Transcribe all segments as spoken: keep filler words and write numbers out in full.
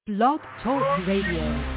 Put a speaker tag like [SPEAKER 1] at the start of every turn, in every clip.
[SPEAKER 1] Blog Talk Radio.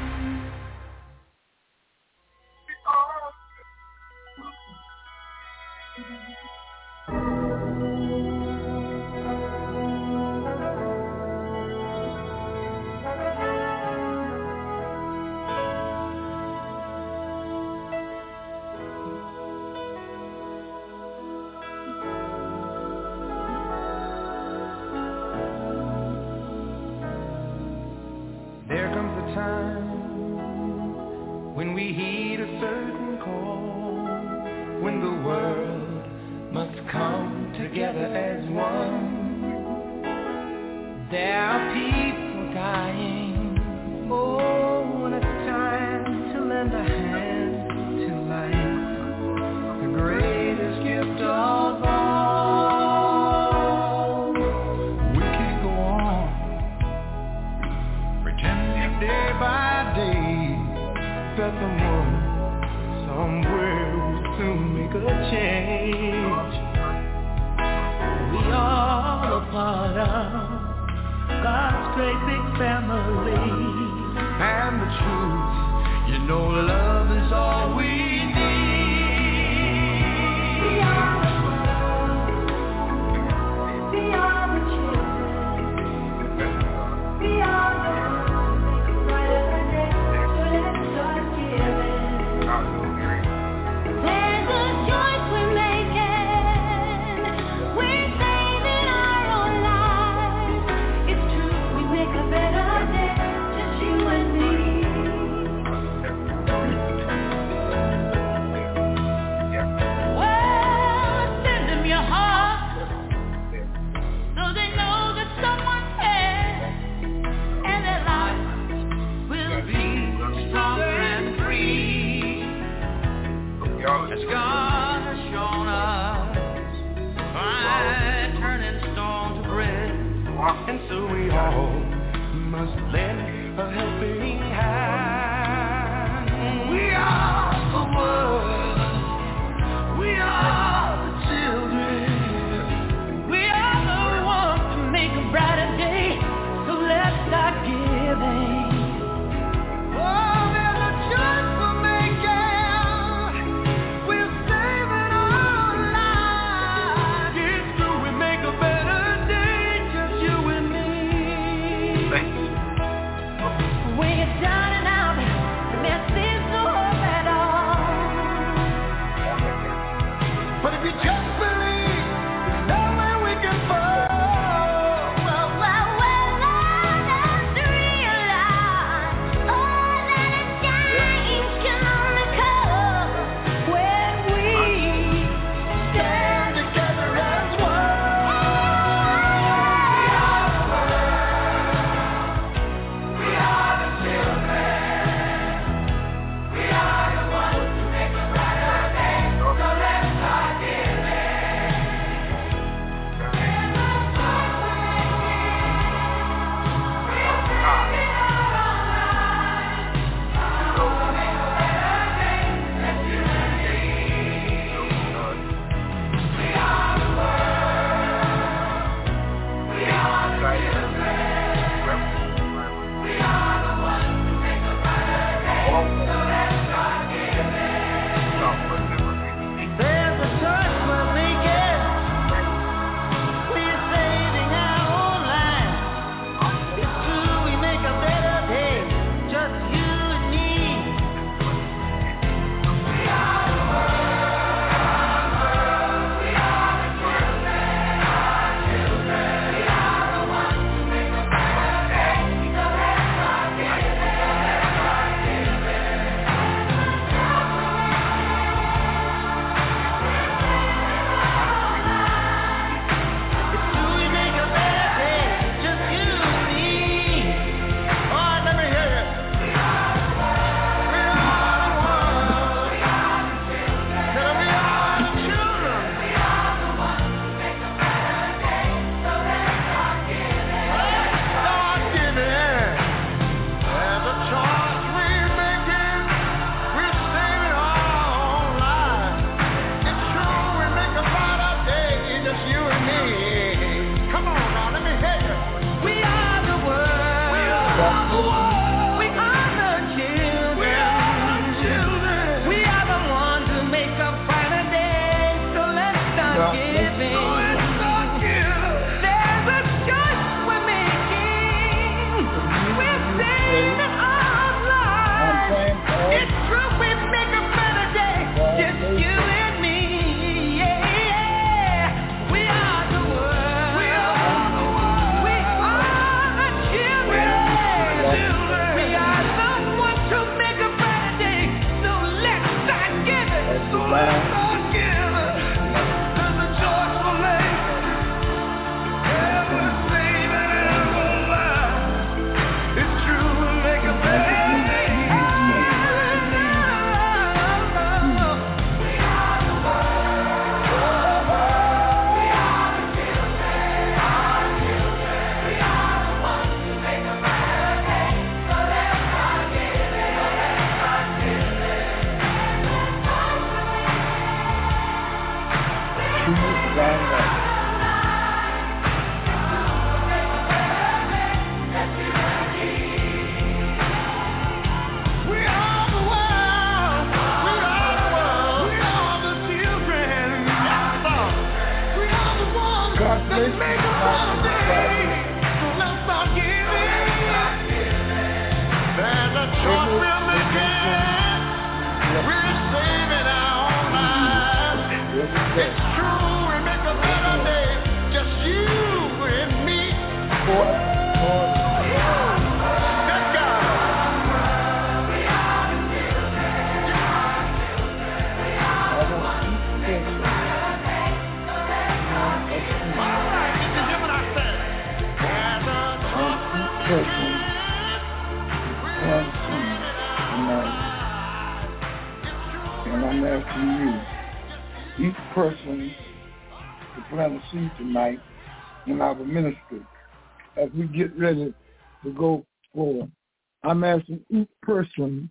[SPEAKER 2] I'm asking you, each person, to plant a seed tonight in our ministry as we get ready to go forward. I'm asking each person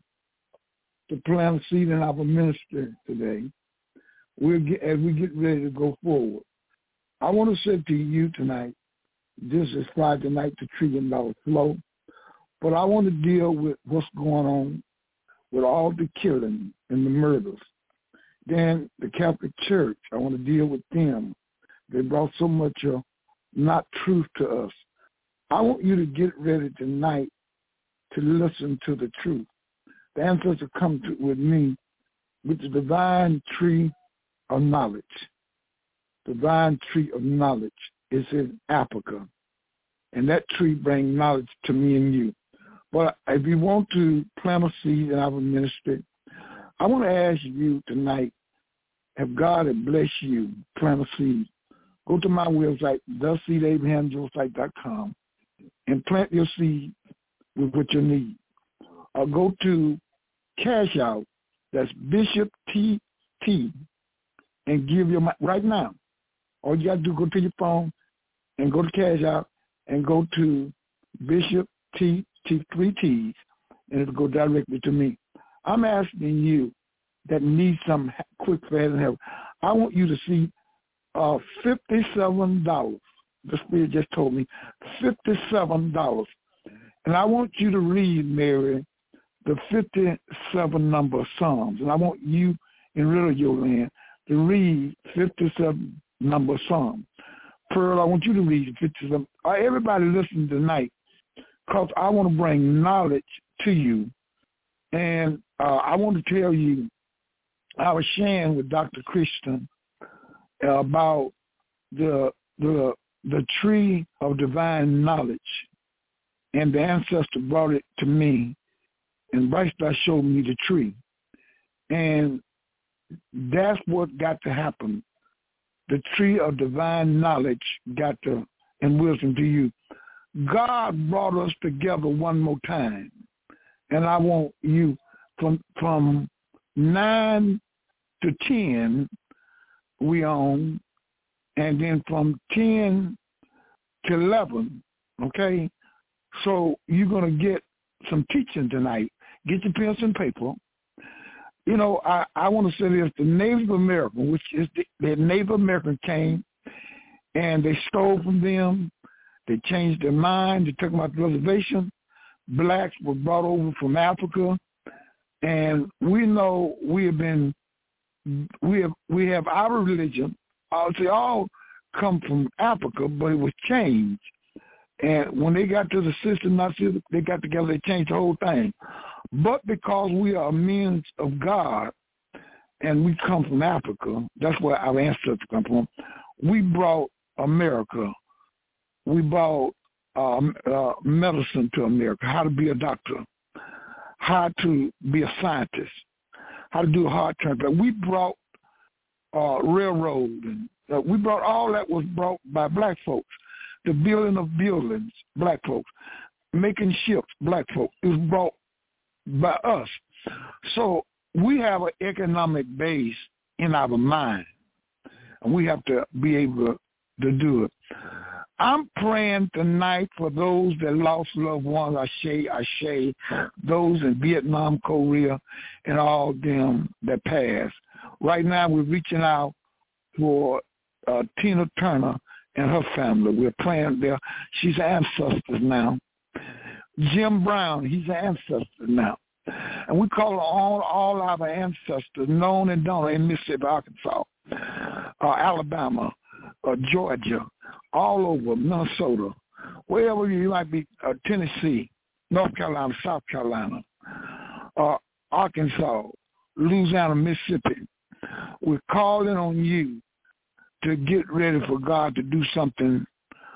[SPEAKER 2] to plant a seed in our ministry today. We'll get, as we get ready to go forward. I want to say to you tonight, this is Friday night, the Trillion Dollar Flow, but I want to deal with what's going on with all the killing and the murders. Then the Catholic Church, I want to deal with them. They brought so much uh, not truth to us. I want you to get ready tonight to listen to the truth. The ancestors come to, with me with the divine tree of knowledge. Divine tree of knowledge is in Africa, and that tree brings knowledge to me and you. But if you want to plant a seed in our ministry, I want to ask you tonight, if God had blessed you, plant a seed. Go to my website, the seed abraham joseph dot com, and plant your seed with what you need. Or go to Cash Out, that's Bishop T T, and give your money right now. All you got to do, go to your phone and go to Cash Out and go to Bishop T T, three T's, and it'll go directly to me. I'm asking you that need some quick, fast, and help. I want you to see uh, fifty-seven dollars. The Spirit just told me fifty-seven dollars. And I want you to read, Mary, the fifty-seven number of Psalms. And I want you in Radio Land to read fifty-seven number of Psalms. Pearl, I want you to read fifty-seven. Uh, everybody listen tonight, because I want to bring knowledge to you. And uh, I want to tell you, I was sharing with Doctor Christian uh, about the the the tree of divine knowledge. And the ancestor brought it to me, and Bryce showed me the tree. And that's what got to happen. The tree of divine knowledge got to, and wisdom to you. God brought us together one more time. And I want you from from nine to ten, we on, and then from ten to eleven, okay? So you're going to get some teaching tonight. Get your pencil and paper. You know, I, I want to say this. The Native American, which is the, the Native American came, and they stole from them. They changed their mind. They took them out the reservation. Blacks were brought over from Africa. And we know we have been, we have we have our religion. They all come from Africa, but it was changed. And when they got to the system, not system, they got together, they changed the whole thing. But because we are men of God and we come from Africa, that's where our ancestors come from, we brought America. We brought uh, uh, medicine to America, how to be a doctor, how to be a scientist, how to do a heart transplant. We brought uh, railroad, and uh, we brought all that was brought by black folks. The building of buildings, black folks. Making ships, black folks. It was brought by us. So we have an economic base in our mind, and we have to be able to do it. I'm praying tonight for those that lost loved ones, Ashe, Ashe, those in Vietnam, Korea, and all them that passed. Right now we're reaching out for uh, Tina Turner and her family. We're praying there. She's an ancestor now. Jim Brown, he's an ancestor now. And we call all, all our ancestors, known and done, in Mississippi, Arkansas, uh, Alabama, uh, Georgia, all over, Minnesota, wherever you might be, uh, Tennessee, North Carolina, South Carolina, uh, Arkansas, Louisiana, Mississippi. We're calling on you to get ready for God to do something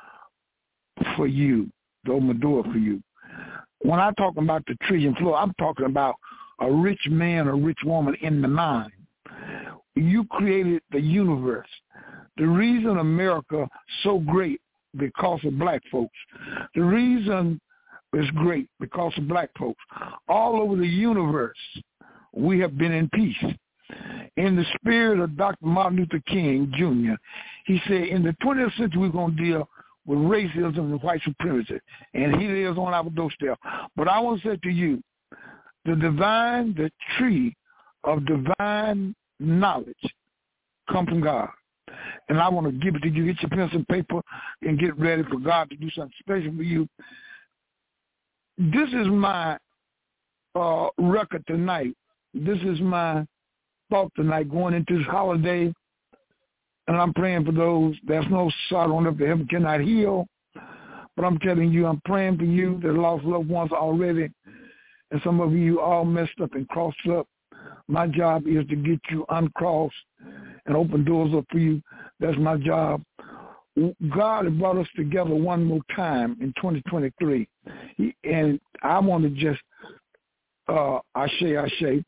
[SPEAKER 2] for you, to open the door for you. When I'm talking about the trillion flow, I'm talking about a rich man or rich woman in the mind. You created the universe. The reason America so great because of black folks. The reason it's great because of black folks. All over the universe, we have been in peace. in the spirit of Doctor Martin Luther King, Junior He said, in the twentieth century, we're going to deal with racism and white supremacy, and he lives on our doorstep. But I want to say to you, the divine, the tree of divine knowledge come from God. And I want to give it to you. Get your pencil and paper and get ready for God to do something special for you. This is my uh, record tonight. This is my thought tonight going into this holiday. And I'm praying for those. There's no sorrow on earth that heaven cannot heal. But I'm telling you, I'm praying for you that lost loved ones already. And some of you all messed up and crossed up. My job is to get you uncrossed and open doors up for you. That's my job. God has brought us together one more time in twenty twenty-three. He, and I want to just, uh, Ashe, Ashe.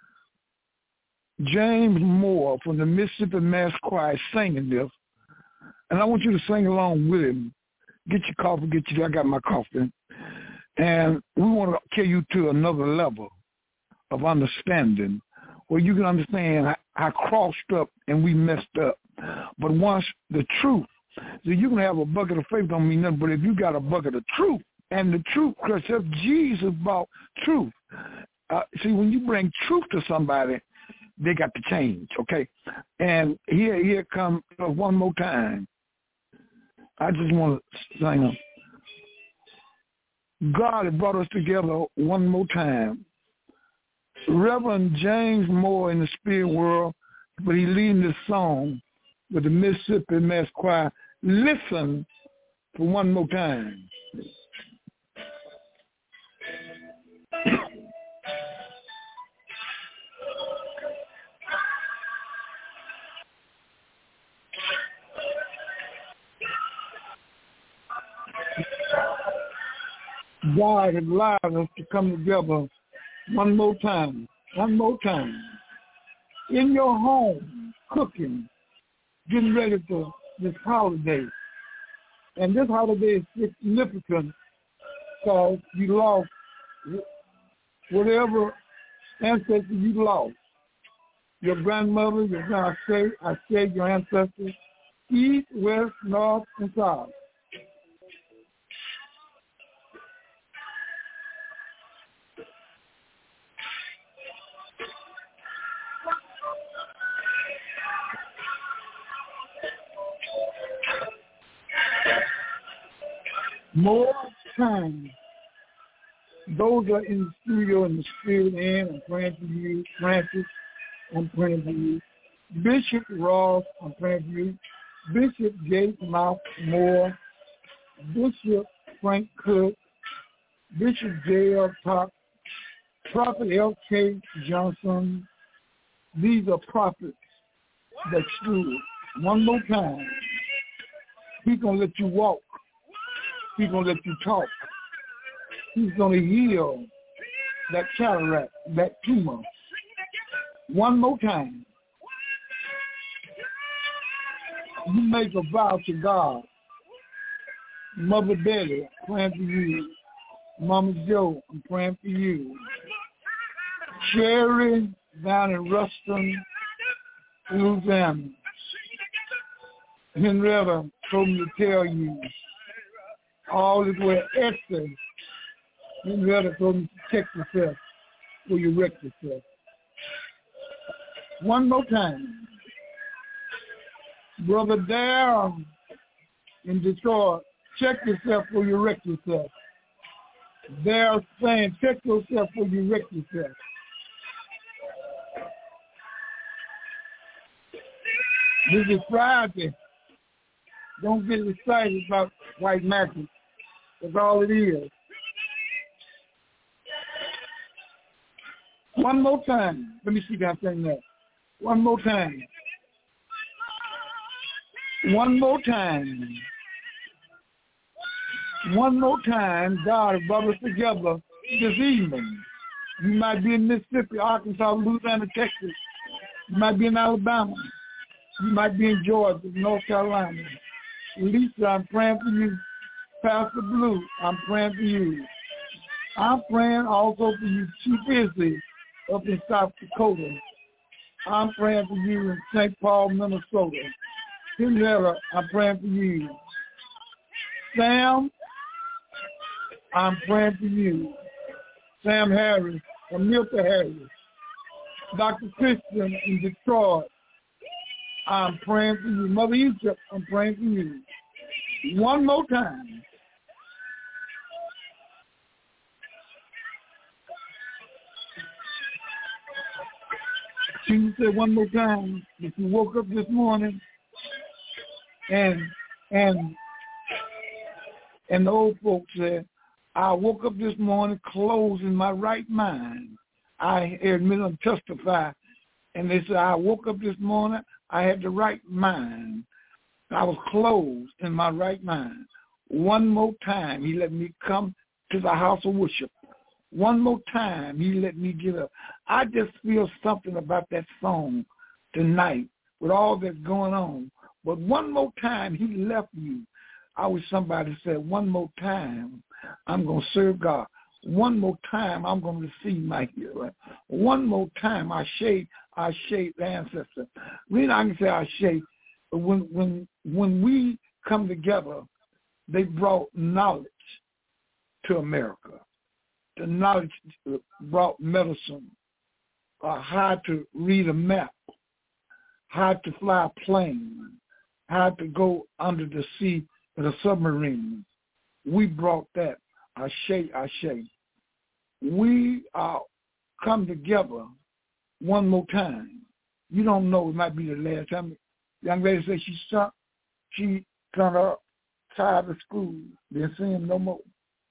[SPEAKER 2] James Moore from the Mississippi Mass Choir is singing this. And I want you to sing along with him. Get your coffee, get your, I got my coffee. And we want to carry you to another level of understanding where you can understand how, how crossed up and we messed up. But once the truth, so you can have a bucket of faith don't mean nothing, but if you got a bucket of truth, and the truth, because if Jesus brought truth, uh, see, when you bring truth to somebody, they got to change, okay? And here, here come uh, one more time. I just want to sing them. God has brought us together one more time. Reverend James Moore in the spirit world, but he's leading this song with the Mississippi Mass Choir. Listen for one more time. God has allowed us to come together one more time, one more time. In your home, cooking, getting ready for this holiday. And this holiday is significant because you lost whatever ancestor you lost. Your grandmother, your grand, I say, I say your ancestors, east, west, north, and south. More time. Those are in the studio in the spirit, and I'm praying for you. Francis, I'm praying for you. Bishop Ross, I'm praying for you. Bishop Gates Mouth Moore, Bishop Frank Cook, Bishop J L Top, Prophet L K Johnson. These are prophets that stood. One more time. He's going to let you walk. He's going to let you talk. He's going to heal that cataract, that tumor. One more time. You make a vow to God. Mother Betty, I'm praying for you. Mama Joe, I'm praying for you. Sherry, down in Ruston, Louisiana. Henrietta told me to tell you. All this way Esther, Henrietta told me to check yourself before you wreck yourself. One more time. Brother Darrell in Detroit, check yourself before you wreck yourself. They're saying, check yourself before you wreck yourself. This is Friday. Don't get excited about white magic. That's all it is. One more time. Let me see if I'm saying that. One more time. One more time. One more time, God has brought us together this evening. You might be in Mississippi, Arkansas, Louisiana, Texas. You might be in Alabama. You might be in Georgia, North Carolina. Lisa, I'm praying for you. Pastor Blue, I'm praying for you. I'm praying also for you, Chief Izzy, up in South Dakota. I'm praying for you in Saint Paul, Minnesota. Henrietta, I'm praying for you. Sam, I'm praying for you. Sam Harris, from Milton Harris. Doctor Christian in Detroit, I'm praying for you. Mother Egypt, I'm praying for you. One more time. Can you say one more time? If you woke up this morning and and and the old folks said, I woke up this morning clothed in my right mind. I admit and testify. And they said, I woke up this morning, I had the right mind. I was clothed in my right mind. One more time, he let me come to the house of worship. One more time, he let me get up. I just feel something about that song tonight with all that's going on. But one more time, he left you. I wish somebody said, one more time, I'm going to serve God. One more time, I'm going to receive my healing. One more time, I shade, I shade the ancestor. Really, I can say I shade. But when, when, when we come together, they brought knowledge to America. The knowledge brought medicine, uh, how to read a map, how to fly a plane, how to go under the sea with a submarine. We brought that. Ashe, Ashe. We uh, come together one more time. You don't know, it might be the last time. The young lady said she stopped. She kind of tired of school. Didn't see him no more.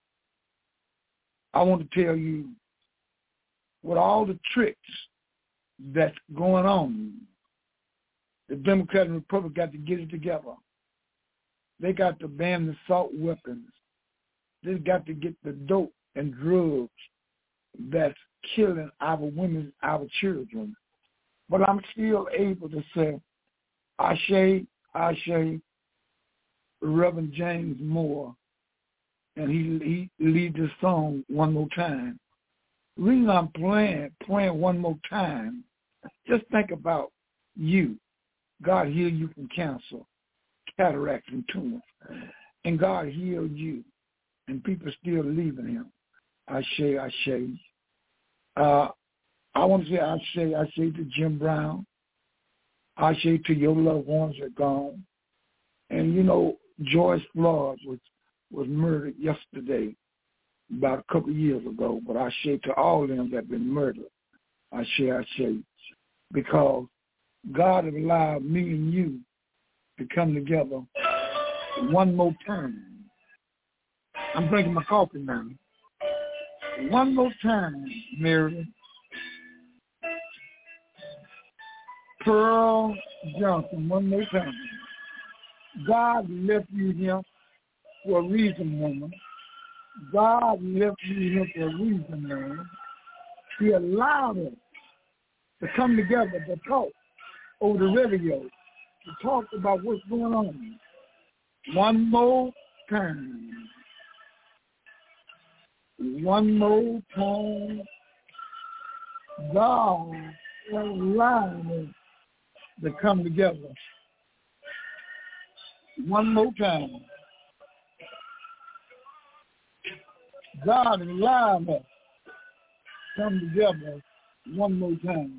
[SPEAKER 2] I want to tell you, with all the tricks that's going on, the Democrat and Republican got to get it together. They got to ban the assault weapons. They got to get the dope and drugs that's killing our women, our children. But I'm still able to say, Ashe, Ashe, Reverend James Moore, and he he lead this song one more time. The reason I'm playing, playing one more time, just think about you. God healed you from cancer, cataracts, and tumors. And God healed you, and people still leaving him. Ashe, Ashe. Uh, I want to say Ashe, Ashe to Jim Brown. Ashe to your loved ones that are gone. And, you know, George Floyd was, was murdered yesterday, about a couple of years ago. But Ashe to all of them that have been murdered. Ashe, Ashe. Because God has allowed me and you to come together one more time. I'm drinking my coffee now. One more time, Mary. Pearl Johnson, one more time. God left you here for a reason, woman. God left you here for a reason, man. He allowed us to come together to talk over the radio, to talk about what's going on. One more time. One more time. God allowed us to come together. One more time. God allowed us to come together one more time.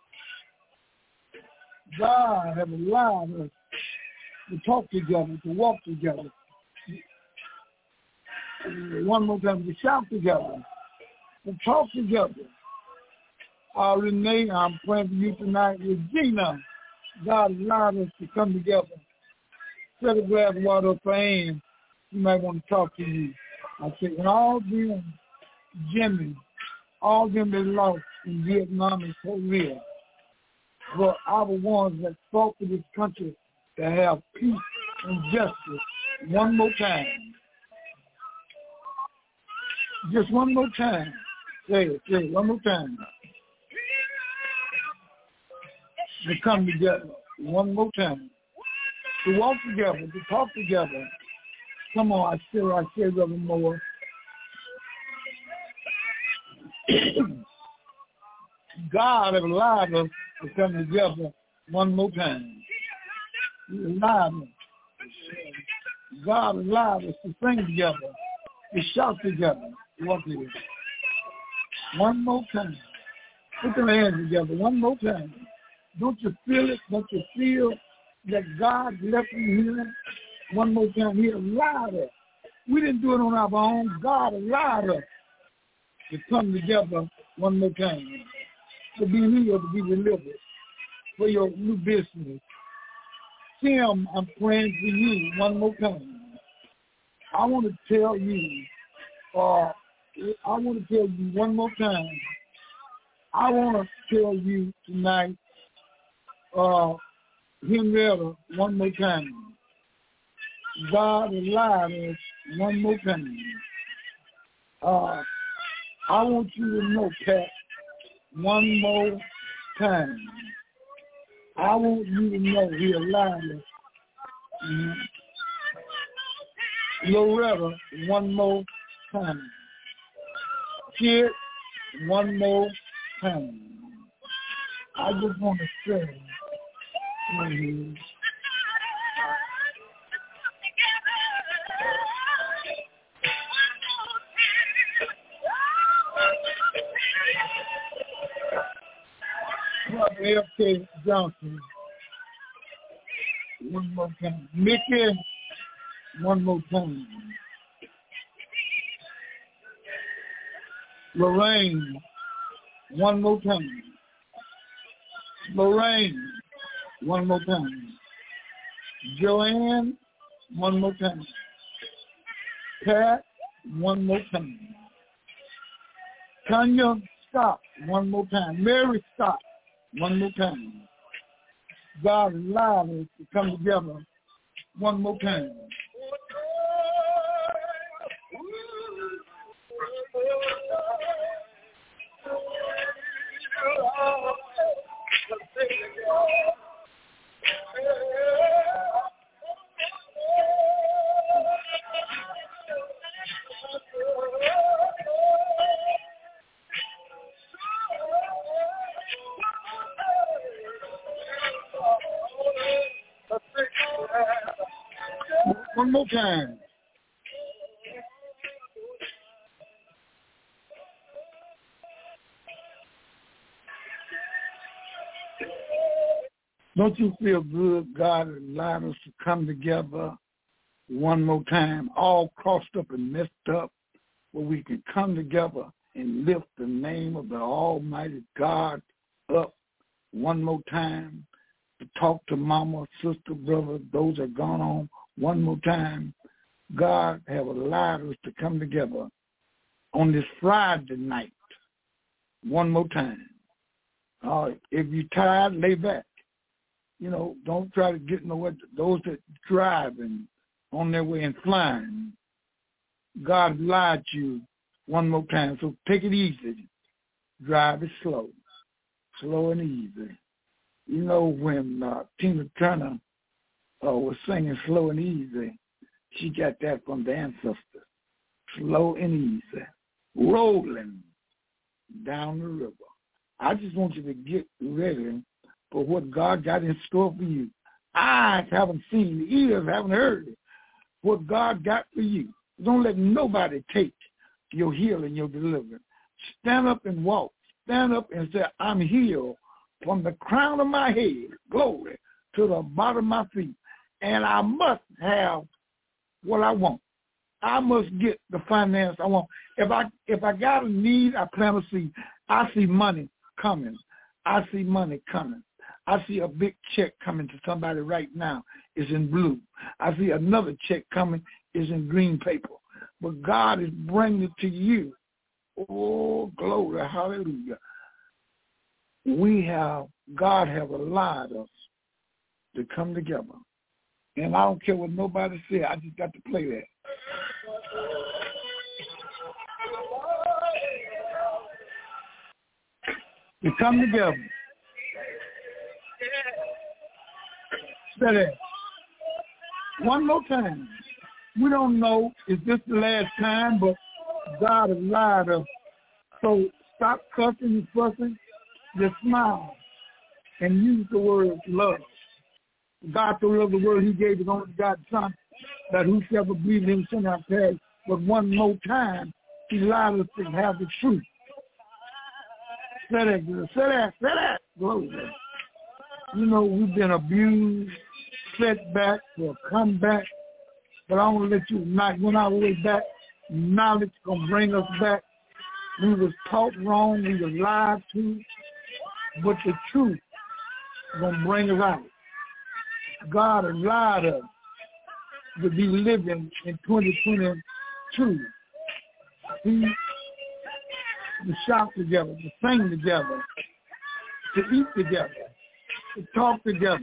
[SPEAKER 2] God has allowed us to talk together, to walk together. One more time, to shout together, to talk together. Uh, Renee, I'm praying for you tonight. Regina, God allowed us to come together. Set a glass of water up for Ann. She might want to talk to you. I said, and all them, Jimmy, all them that lost in Vietnam and Korea, were our ones that fought for this country to have peace and justice. One more time. Just one more time. Say it, say it, one more time. To come together one more time. To walk together, to talk together. Come on, I say, I say, Reverend Moore. God has allowed us to come together one more time. He allowed me. God allowed us to sing together, to shout together. What it is. One more time. Put your hands together one more time. Don't you feel it? Don't you feel that God left you here one more time? He allowed us. We didn't do it on our own. God allowed us to come together one more time, to be healed, to be delivered, for your new business. Tim, I'm praying for you one more time. I want to tell you, uh, I want to tell you one more time. I want to tell you tonight, uh, Henrietta, one more time. God allowed us one more time. Uh, I want you to know, Pat, one more time. I want you to know He allowed us. Mm-hmm. Loretta, one more time. Kid, one more time. I just want to say, mm-hmm. F K Johnson, one more time. Mickey, one more time. Lorraine, one more time. Lorraine, one more time. Joanne, one more time. Pat, one more time. Tanya Scott, one more time. Mary Scott, one more time. God allowed us to come together one more time. One more time. Don't you feel good? God allowed us to come together one more time, all crossed up and messed up, where we can come together and lift the name of the Almighty God up one more time, to talk to mama, sister, brother, those that are gone on one more time. God have allowed us to come together on this Friday night one more time. Uh, if you're tired, lay back. You know, don't try to get nowhere. Those that driving on their way and flying, God lied to you one more time. So take it easy. Drive it slow, slow and easy. You know, when uh, Tina Turner uh, was singing Slow and Easy, she got that from the ancestors. Slow and easy, rolling down the river. I just want you to get ready for what God got in store for you. Eyes haven't seen, ears haven't heard what God got for you. Don't let nobody take your healing, your deliverance. Stand up and walk. Stand up and say, I'm healed from the crown of my head, glory, to the bottom of my feet. And I must have what I want. I must get the finance I want. If I if I got a need, I plant a seed. I see money coming. I see money coming. I see a big check coming to somebody right now. It's in blue. I see another check coming. It's in green paper. But God is bringing it to you. Oh, glory, hallelujah. We have, God have allowed us to come together. And I don't care what nobody says. I just got to play that. To come together. Say that. One more time. We don't know if this is the last time, but God allowed us. So stop cussing and fussing. Just smile. and use the word love. God so loved the world, he gave his only begotten Son, that whosoever believes in him shall not perish. But one more time, he allowed us to have the truth. Say that, say that, say that. Glory. You know, we've been abused, set back, or come back. But I want to let you know, when our way back, knowledge going to bring us back. We was taught wrong, we were lied to, but the truth is going to bring us out. God allowed us to be living in twenty twenty-two. See, to shout together, to sing together, to eat together, to talk together.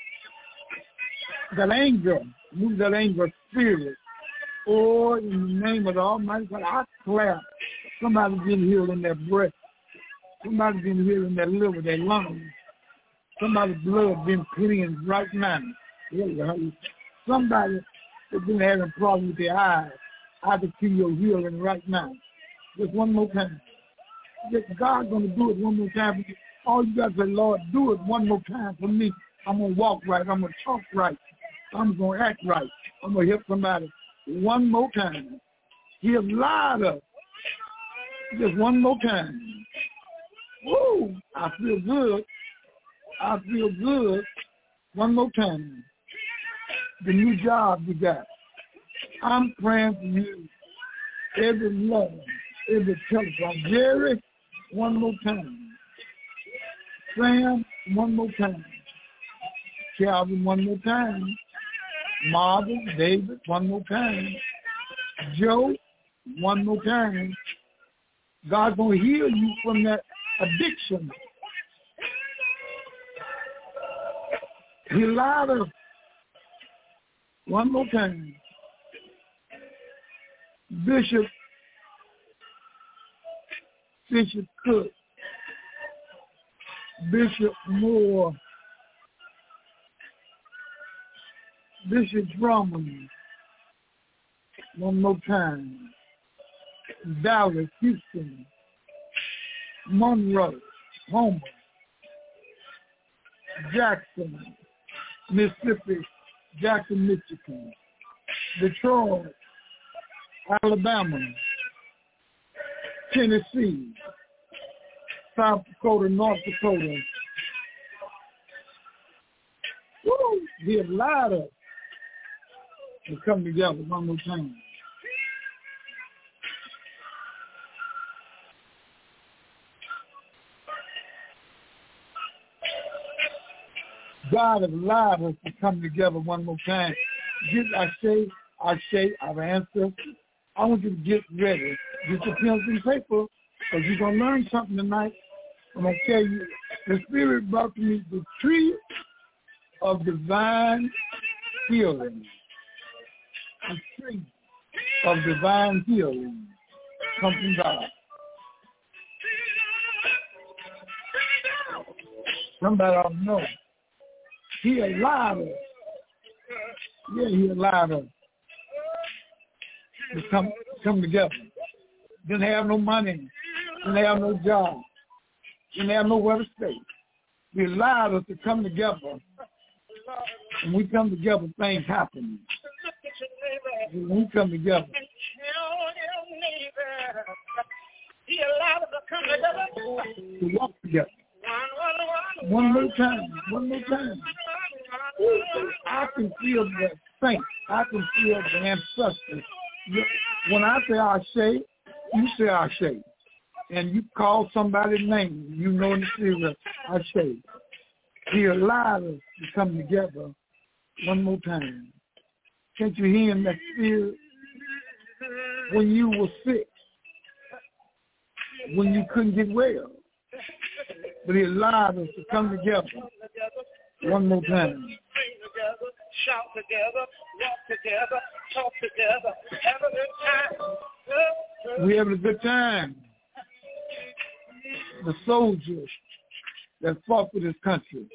[SPEAKER 2] That anger, move that anger spirit. Or in the name of the Almighty God, I declare somebody getting healed in their breath. Somebody getting healed in their liver, their lungs. Somebody's blood being cleansed right now. Somebody that's been having problems with their eyes. I decree your healing right now. Just one more time. God's going to do it one more time. All you got to say, Lord, do it one more time for me. I'm going to walk right. I'm going to talk right. I'm going to act right. I'm going to help somebody one more time. He allowed us. Just one more time. Woo! I feel good. I feel good. One more time. The new job you got. I'm praying for you. Every love, every telephone. Jerry, one more time. Sam, one more time. Calvin, one more time. Marvin, David, one more time. Joe, one more time. God's going to heal you from that addiction. He allowed us one more time. Bishop, Bishop Cook, Bishop Moore, Bishop Drummond, one more time. Dallas, Houston, Monroe, Homer, Jackson, Mississippi, Jackson, Michigan, Detroit, Alabama, Tennessee, South Dakota, North Dakota. Woo! He allowed us to come together one more time. God has allowed us to come together one more time. Get, I say, I say, I've answered. I want you to get ready. Get your pencil and paper, because you're going to learn something tonight. I'm going to tell you, the Spirit brought to me the tree of divine healing. The tree of divine healing comes from God. Somebody ought to know. He allowed us. Yeah, he allowed us to come come together. Didn't have no money. Didn't have no job. Didn't have nowhere to stay. He allowed us to come together. When we come together, things happen. When we come together. He allowed us to come together. To walk together. One more time. One more time. I can feel the saints. I can feel the ancestors. When I say Ashe, you say Ashe. And you call somebody's name, you know in the spirit, Ashe. He allowed us to come together one more time. Can't you hear in that spirit? When you were sick, when you couldn't get well, but he allowed us to come together one more time. Shout together, walk together, talk together, have a good time. We're having a good time. The soldiers that fought for this country.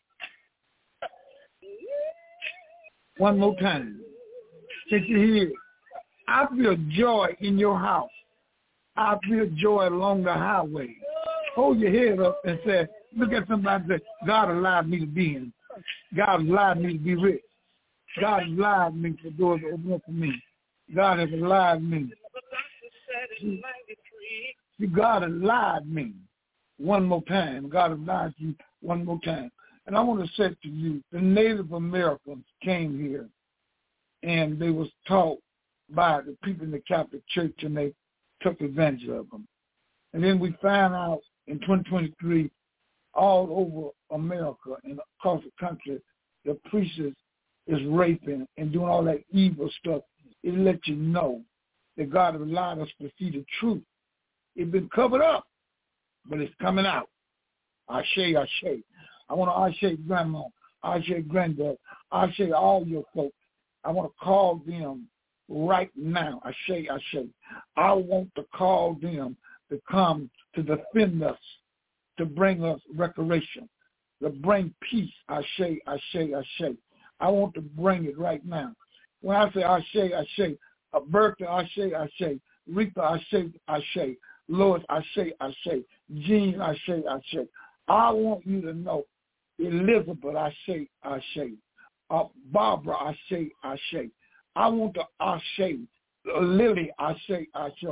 [SPEAKER 2] One more time. Can't you hear? I feel joy in your house. I feel joy along the highway. Hold your head up and say, Look at somebody and say, God allowed me to be in. God allowed me to be rich. God allowed me for doors to open up for me. God has allowed me. See, see, God allowed me one more time. God allowed you one more time. And I want to say to you, the Native Americans came here, and they was taught by the people in the Catholic Church, and they took advantage of them. And then we found out in twenty twenty-three, all over America and across the country, the priests is raping and doing all that evil stuff. It lets you know that God has allowed us to see the truth. It's been covered up, but it's coming out. Ashe, ashe. I want to ashe grandma, ashe granddad, ashe all your folks. I want to call them right now. Ashe, ashe. I want to call them to come to defend us, to bring us restoration, to bring peace. Ashe, ashe, ashe. I want to bring it right now. When I say ashe, ashe, Bertha, ashe, ashe, Rita, ashe, ashe, Lois, ashe, ashe, Jean, ashe, ashe. I want you to know, Elizabeth, ashe, ashe, uh, Barbara, ashe, ashe. I want to ashe, Lily, ashe, ashe,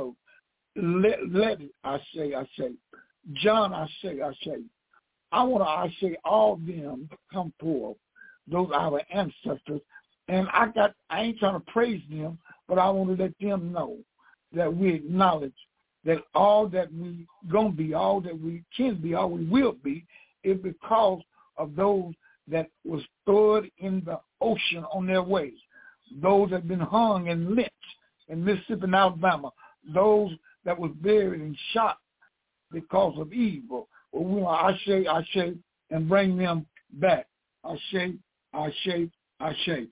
[SPEAKER 2] Letty, ashe, ashe, John, ashe, ashe. I want to ashe all of them to come forth. Those are our ancestors. And I got I ain't trying to praise them, but I want to let them know that we acknowledge that all that we gonna be, all that we can be, all we will be, is because of those that was stored in the ocean on their way, those that have been hung and lynched in Mississippi and Alabama, those that was buried and shot because of evil. Well, we want to ashe, ashe, and bring them back. Ashe, ashe, ashe.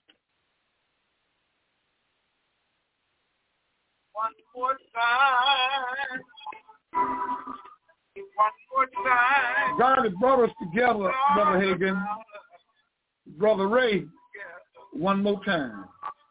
[SPEAKER 3] One more time. One more time.
[SPEAKER 2] God has brought us together, Brother Hagan, Brother Ray, one more time.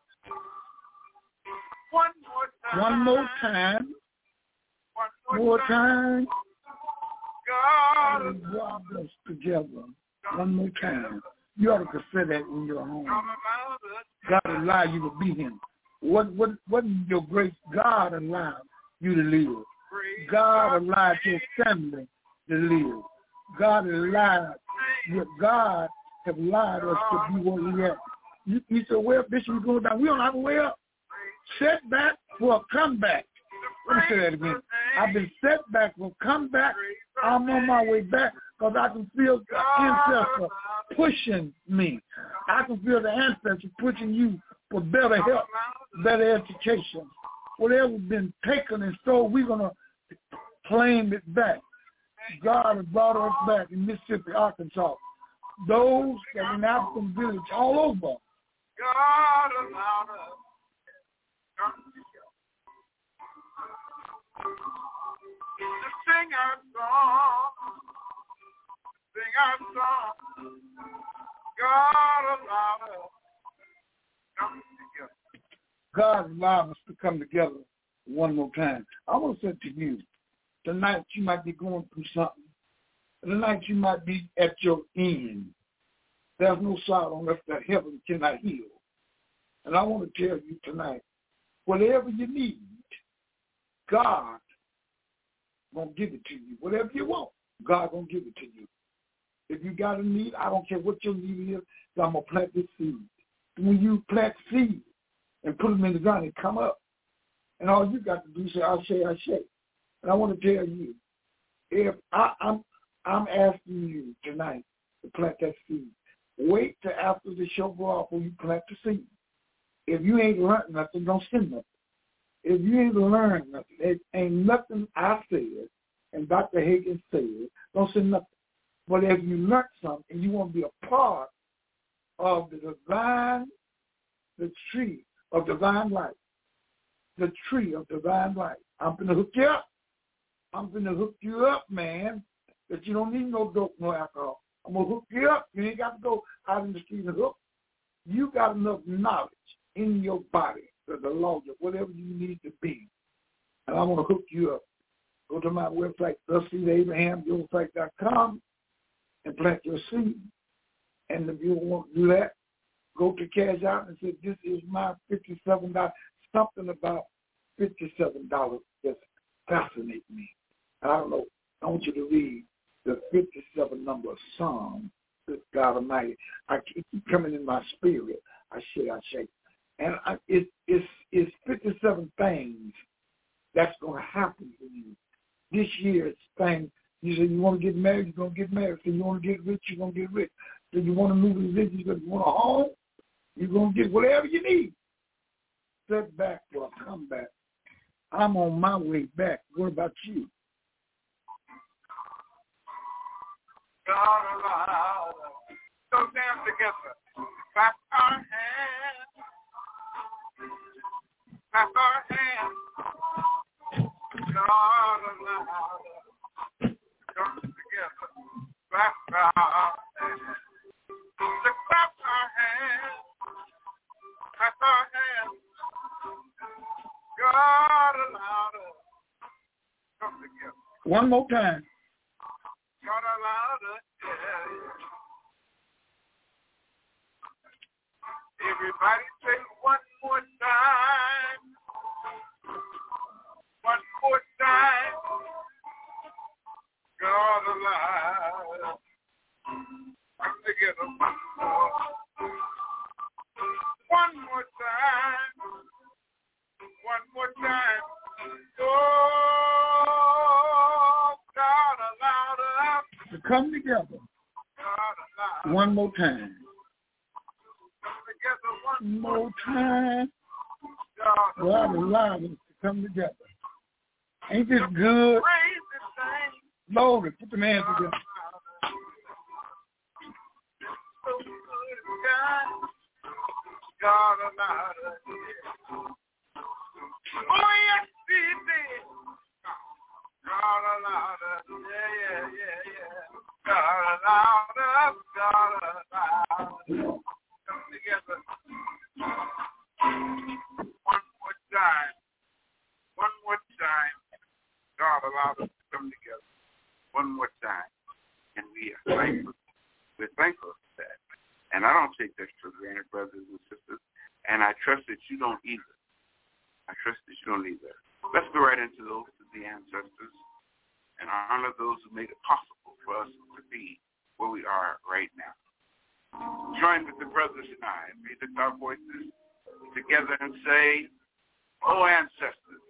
[SPEAKER 3] One more time.
[SPEAKER 2] One more time.
[SPEAKER 3] One more,
[SPEAKER 2] more time.
[SPEAKER 3] God
[SPEAKER 2] has brought us together one more time. You ought to consider that in your home. God allowed you to be Him. What what what is your grace? God allowed you to live. God allowed your family to live. God allowed your God have allowed us to be where we are. You, you said, well, Bishop, you're going down. We don't have a way up. Set back for a comeback. Let me say that again. I've been set back for a comeback. I'm on my way back because I can feel the ancestor pushing me. I can feel the ancestor pushing you for better health, better education. Whatever's been taken and stole, we're going to claim it back. God has brought us back in Mississippi, Arkansas. Those that are in African village all over.
[SPEAKER 3] God allowed us. To sing our song, sing our song. God allowed us. Come together.
[SPEAKER 2] God allowed us to come together one more time. I want to say to you, tonight you might be going through something. Tonight you might be at your end. There's no sorrow on earth that heaven cannot heal. And I want to tell you tonight, whatever you need, God gonna give it to you. Whatever you want, God gonna give it to you. If you got a need, I don't care what your need is, I'm gonna plant this seed. When you plant seed and put them in the ground, they come up. And all you got to do is say, Ashe, Ashe. And I want to tell you, if I, I'm I'm asking you tonight to plant that seed. Wait till after the show go off when you plant the seed. If you ain't learned nothing, don't send nothing. If you ain't learned nothing, it ain't nothing I said and Doctor Hagan said, don't say nothing. But if you learned something and you want to be a part of the divine, the tree of divine life, the tree of divine life, I'm going to hook you up. I'm going to hook you up, man, that you don't need no dope, no alcohol. I'm going to hook you up. You ain't got to go out in the street and hook. You got enough knowledge in your body, the lawyer, whatever you need to be. And I'm going to hook you up. Go to my website, thus seed abraham joe site dot com, and plant your seed. And if you want to do that, go to Cash Out and say, this is my fifty-seven dollars. Something about fifty-seven dollars just fascinates me. I don't know. I want you to read the fifty-seven number of Psalm, good God Almighty. I keep coming in my spirit. I shake, I shake. And I, it, it's, it's fifty-seven things that's going to happen for you. This year, it's things. You say you want to get married, you're going to get married. So you want to get rich, you're going to get rich. So you want to move in religion, you want a home, you're going to get whatever you need. Set back for a comeback. I'm on my way back. What about you?
[SPEAKER 3] God alive. So dance together. Clap our hands. Clap our hands. God alive. Come together. Clap our hands. To clap our hands. Clap our hands. God allowed us. Come together.
[SPEAKER 2] One more time.
[SPEAKER 3] God allowed us. Yeah. Everybody say one more time. One more time. God allowed us. Come together one more. One more time. One more time. Oh, God allowed us
[SPEAKER 2] to come together.
[SPEAKER 3] God allowed
[SPEAKER 2] one more time.
[SPEAKER 3] Come together one
[SPEAKER 2] more time.
[SPEAKER 3] God
[SPEAKER 2] God allowed us to come together. Ain't this good? Lord, put the hands together.
[SPEAKER 3] So good, God. God allowed us. Oh, yes, he did. God allowed us. Yeah, yeah, yeah, yeah. God allowed us. God allowed us. Come together. One more time. One more time. God allowed us to come together. One more time. And we are thankful. We're thankful for that. And I don't take this for granted, brothers and sisters. And I trust that you don't either. I trust that you don't either. Let's go right into those of the ancestors and honor those who made it possible for us to be where we are right now. Join with the brothers and I and we lift our voices together and say, oh, ancestors,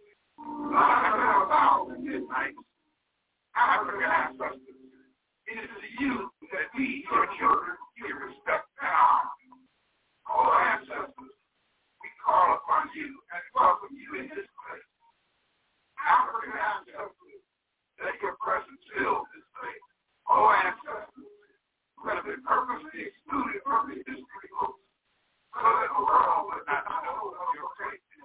[SPEAKER 3] African ancestors, it is to you that we, your children, give respect and honor. Oh, ancestors, we call upon you and welcome you in this place. African ancestors, let your presence fill this place. Oh, ancestors, who have been purposely excluded from the history books so that the world would not know of your greatness.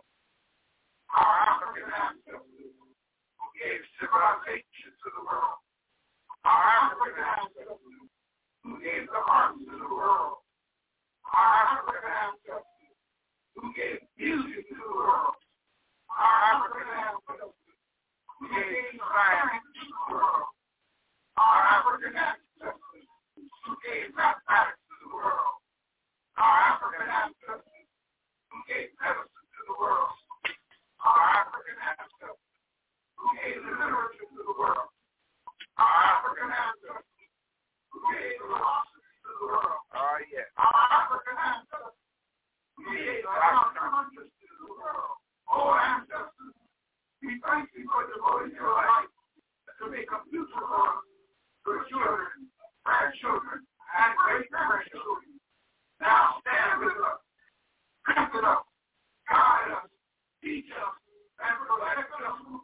[SPEAKER 3] Our African ancestors who gave civilization to the world. Our African ancestors who gave the arts to the world. Our African ancestors who gave music to the world. Our African ancestors who gave science to the world. Our African ancestors who gave mathematics to the world. Our African ancestors who gave medicine to the world. Our African ancestors who gave literature to the world. Our African ancestors who gave philosophy to the world. Oh, yeah. Our African ancestors who gave African countries to the world. Oh, ancestors, we thank you for devoting your life to make a future for us, for children, grandchildren, and great-grandchildren. Now stand with us, strengthen us, guide us, teach us, and protect us from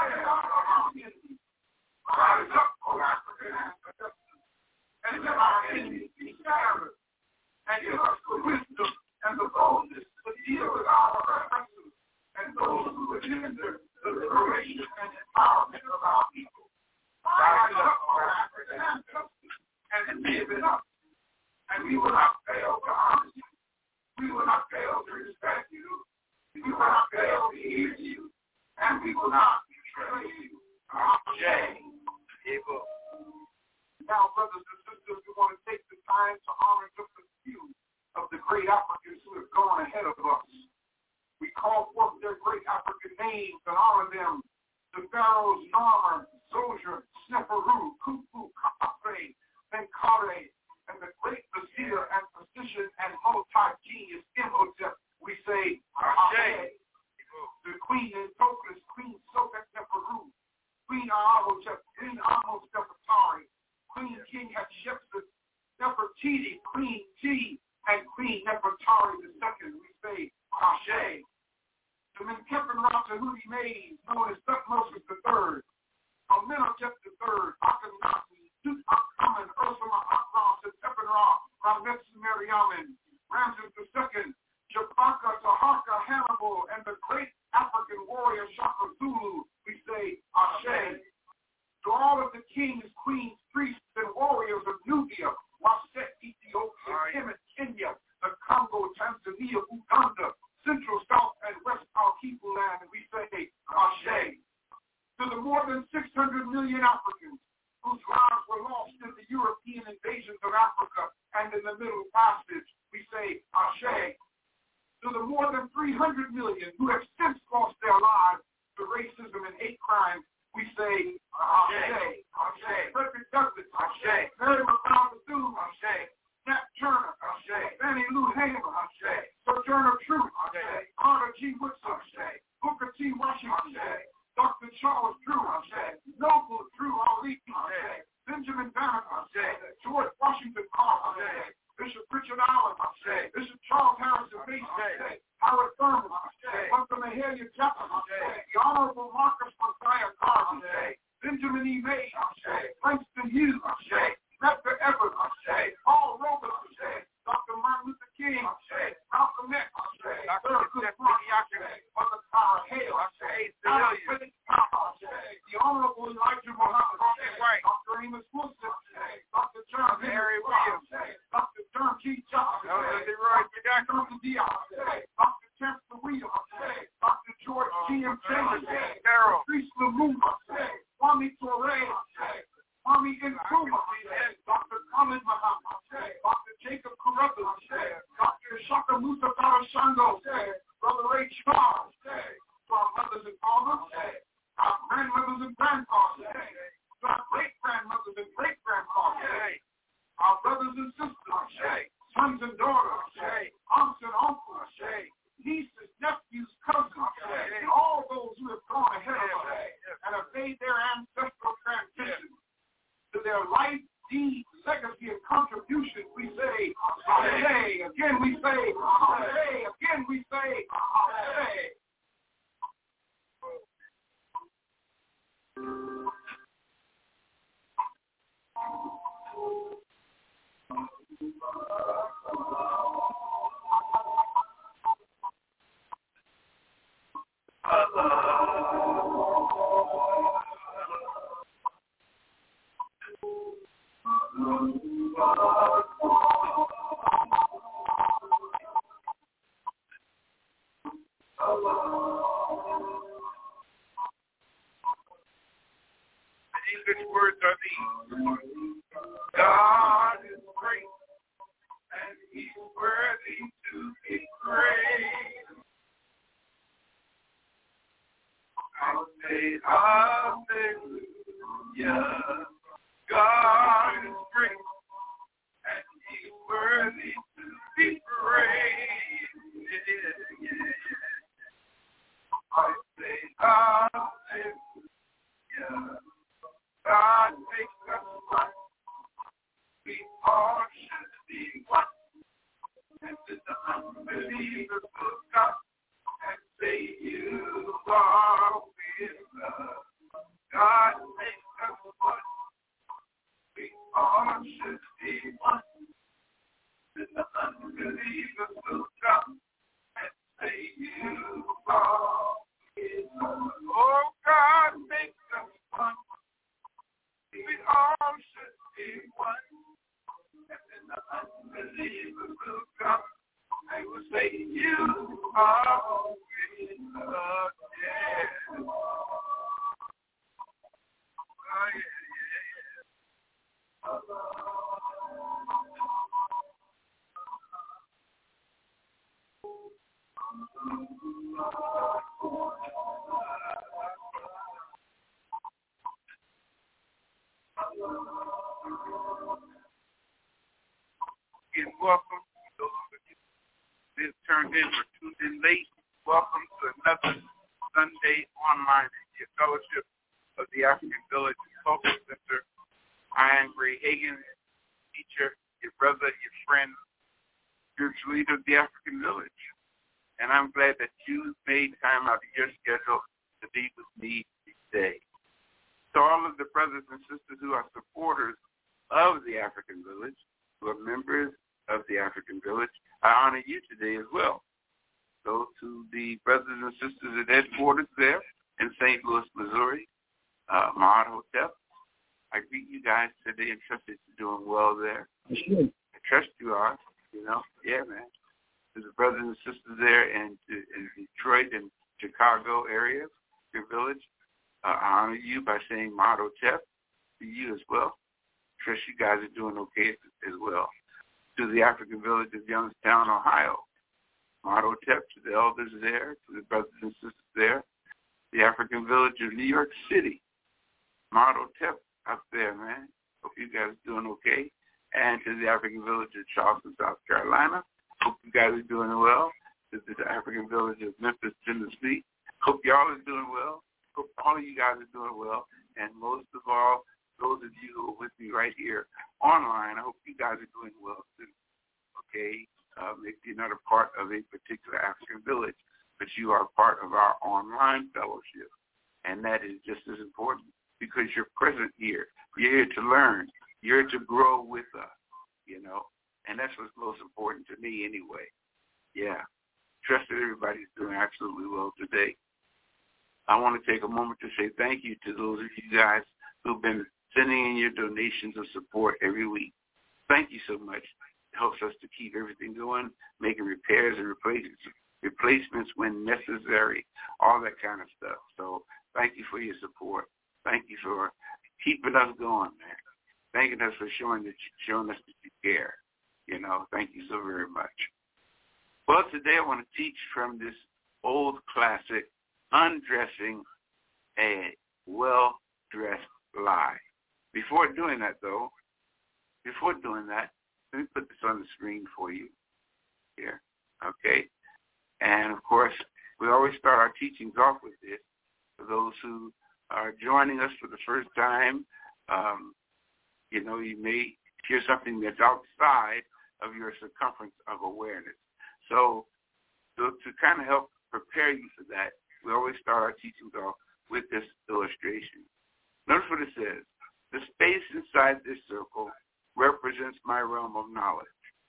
[SPEAKER 3] our enemies. Rise up, O African ancestors, and let our enemies be scattered, and give us the wisdom and the boldness to deal with our oppressors and those who would hinder the liberation and empowerment of our people. Rise up, O African ancestors, and live in us, and we will not fail to honor you. We will not fail to respect you. We will not fail to hear you, and we will not betray you. Jay, Able. Now, brothers and sisters, we want to take the time to honor just a few of the great Africans who have gone ahead of us. We call forth their great African names and honor them. The pharaohs Narmer, Zoser, Sneferu, Khufu, Khafre, Menkaure, and the great vizier and physician and multi-genius Imhotep. We say, Ashe. The queen is Toklas, Queen Sokat Neferu, Queen Ahotep, Queen Amos Nefertari, Queen King Hatshepsut, Nefertiti, Queen T, and Queen Nefertari the Second. We say, Ashe. The Menkepen Ratahudi Mays, known as Thutmose the Third, Amenhotep the Third, Akhenaten, Tutankhamun, Ursula Akram, Tepenra, Ramesses Meriamun, Ramses the Second, Jabaka, Taharka, Hannibal, and the great African warrior Shaka Zulu, we say Ashe. To all of the kings, queens, priests, and warriors of Nubia, Waset, Ethiopia, Kemet, Kenya, the Congo, Tanzania, Uganda, Central, South, and West Alkipu land, we say Ashe. To the more than six hundred million Africans whose lives were lost in the European invasions of Africa and in the Middle Passage, we say Ashe. To the more than three hundred million who have since lost their lives to racism and hate crimes, we say Ashe. Ashe. Frederick Douglass, Ashe. Mary McLeod Bethune, Ashe. Nat Turner, Ashe. Fannie Lou Hamer, Ashe. Sojourner Truth, Ashe. Carter G. Woodson, Ashe. Booker T. Washington, Ashe. Doctor Charles Drew, Ashe. Noble Drew Ali, Ashe. Benjamin Banneker, Ashe. George Washington Carter, Ashe. Bishop Richard Allen, Ashe. Bishop Charles Harrison Mason, Ashe. Howard Thurman, Ashe. Doctor Mahalia Jackson, Ashe. The Honorable Marcus Mosiah Garvey, Ashe. Benjamin E. May, Ashe. Langston Hughes, Ashe. Medgar Evers, Ashe. Paul Roberts, Ashe. Doctor Martin Luther King, Ashe. Malcolm X, Ashe. Doctor Mother Tara Hale, Ashe. The Honorable Elijah Muhammad, Ashe. Doctor Amos Wilson, Ashe. Doctor John Henry Williams, Doctor John G. Johnson, Doctor Diaz, Doctor Chancellor Williams, Doctor George G. M. Chambers, Patrice Lumumba, Kwame Ture, Kwame Nkrumah, Doctor Khalid Muhammad, Doctor Jacob Carruthers, Doctor Shaka Musa Barashango, Brother Ray Charles, to our mothers and fathers, our grandmothers and grandfathers, to our great-grandmothers and great-grandfathers, our brothers and sisters, sons and daughters, aunts and uncles, nieces, nephews, cousins, and all those who have gone ahead of us and have made their ancestral transition to their life, deeds, legacy, and contribution. We say, Ashe. Again we say, Ashe. Again we say, Ashe. The English words are these. God is great and he's worthy to be praised. I say hallelujah. God is great and he's worthy to be praised. Yeah, yeah, yeah. I say hallelujah. God makes us one. We all should be one. And to the unbelievers look up and say you are with us. God makes us one. We all should be one. To the unbelievers look up and say you are with us. Oh, God makes us one. We all should be one. And then the unbelievers will come. I will say, you are with us. Yeah. Oh, yeah, yeah, yeah. Again, welcome to those of you who have turned in or tuned in late. Welcome to another Sunday online media fellowship of the African Village Focus Center. I am Ray Hagan, teacher, your brother, your friend, spiritual leader of the African Village. And I'm glad that you made time out of your schedule to be with me today. To all of the brothers and sisters who are supporters of the African Village, who are members of the African Village, I honor you today as well. So to the brothers and sisters at headquarters there in Saint Louis, Missouri, uh, Ma'at Hotep, I greet you guys today and trust that you're doing well there.
[SPEAKER 2] Sure.
[SPEAKER 3] I trust you are, you know. Yeah, man. To the brothers and sisters there in, in Detroit and Chicago area, your village, uh, I honor you by saying Ma'at Hotep to you as well. Trust you guys are doing okay as well. To the African Village of Youngstown, Ohio, Ma'at Hotep, to the elders there, to the brothers and sisters there. The African Village of New York City, Ma'at Hotep up there, man. Hope you guys are doing okay. And to the African Village of Charleston, South Carolina, hope you guys are doing well. To the African Village of Memphis, Tennessee, hope y'all are doing well. Hope all of you guys are doing well. And most of all, those of you who are with me right here online, I hope you guys are doing well too. Okay? Um, if you're not a part of a particular African village, but you are part of our online fellowship. And that is just as important because you're present here. You're here to learn. You're here to grow with us, you know. And that's what's most important to me anyway. Yeah. Trust that everybody's doing absolutely well today. I want to take a moment to say thank you to those of you guys who've been sending in your donations of support every week. Thank you so much. It helps us to keep everything going, making repairs and replacements, replacements when necessary, all that kind of stuff. So thank you for your support. Thank you for keeping us going, man. Thanking us for showing that you, showing us that you care. You know, thank you so very much. Well, today I want to teach from this old classic, Undressing a Well-Dressed Lie. Before doing that, though, before doing that, let me put this on the screen for you here, okay? And, of course, we always start our teachings off with this. For those who are joining us for the first time, um, you know, you may hear something that's outside of your circumference of awareness. So, so to kind of help prepare you for that, we always start our teachings off with this illustration. Notice what it says. The space inside this circle represents my realm of knowledge.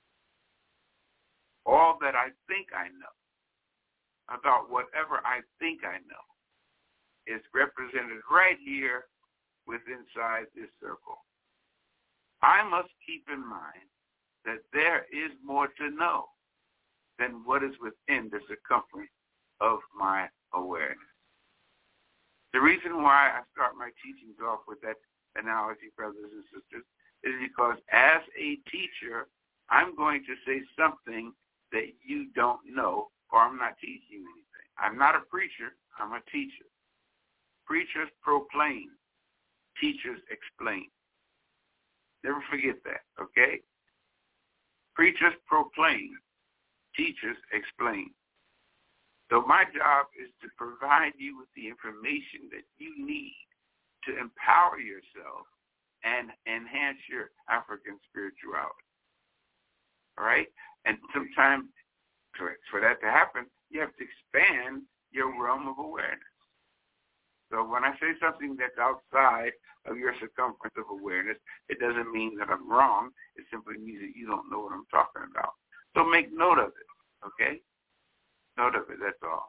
[SPEAKER 3] All that I think I know about whatever I think I know is represented right here within inside this circle. I must keep in mind that there is more to know than what is within the circumference of my awareness. The reason why I start my teachings off with that analogy, brothers and sisters, is because as a teacher, I'm going to say something that you don't know, or I'm not teaching you anything. I'm not a preacher, I'm a teacher. Preachers proclaim, teachers explain. Never forget that, okay? Preachers proclaim, teachers explain. So my job is to provide you with the information that you need to empower yourself and enhance your African spirituality. All right? And sometimes for, for that to happen, you have to expand your realm of awareness. So when I say something that's outside of your circumference of awareness, it doesn't mean that I'm wrong. It simply means that you don't know what I'm talking about. So make note of it, okay? Note of it, that's all.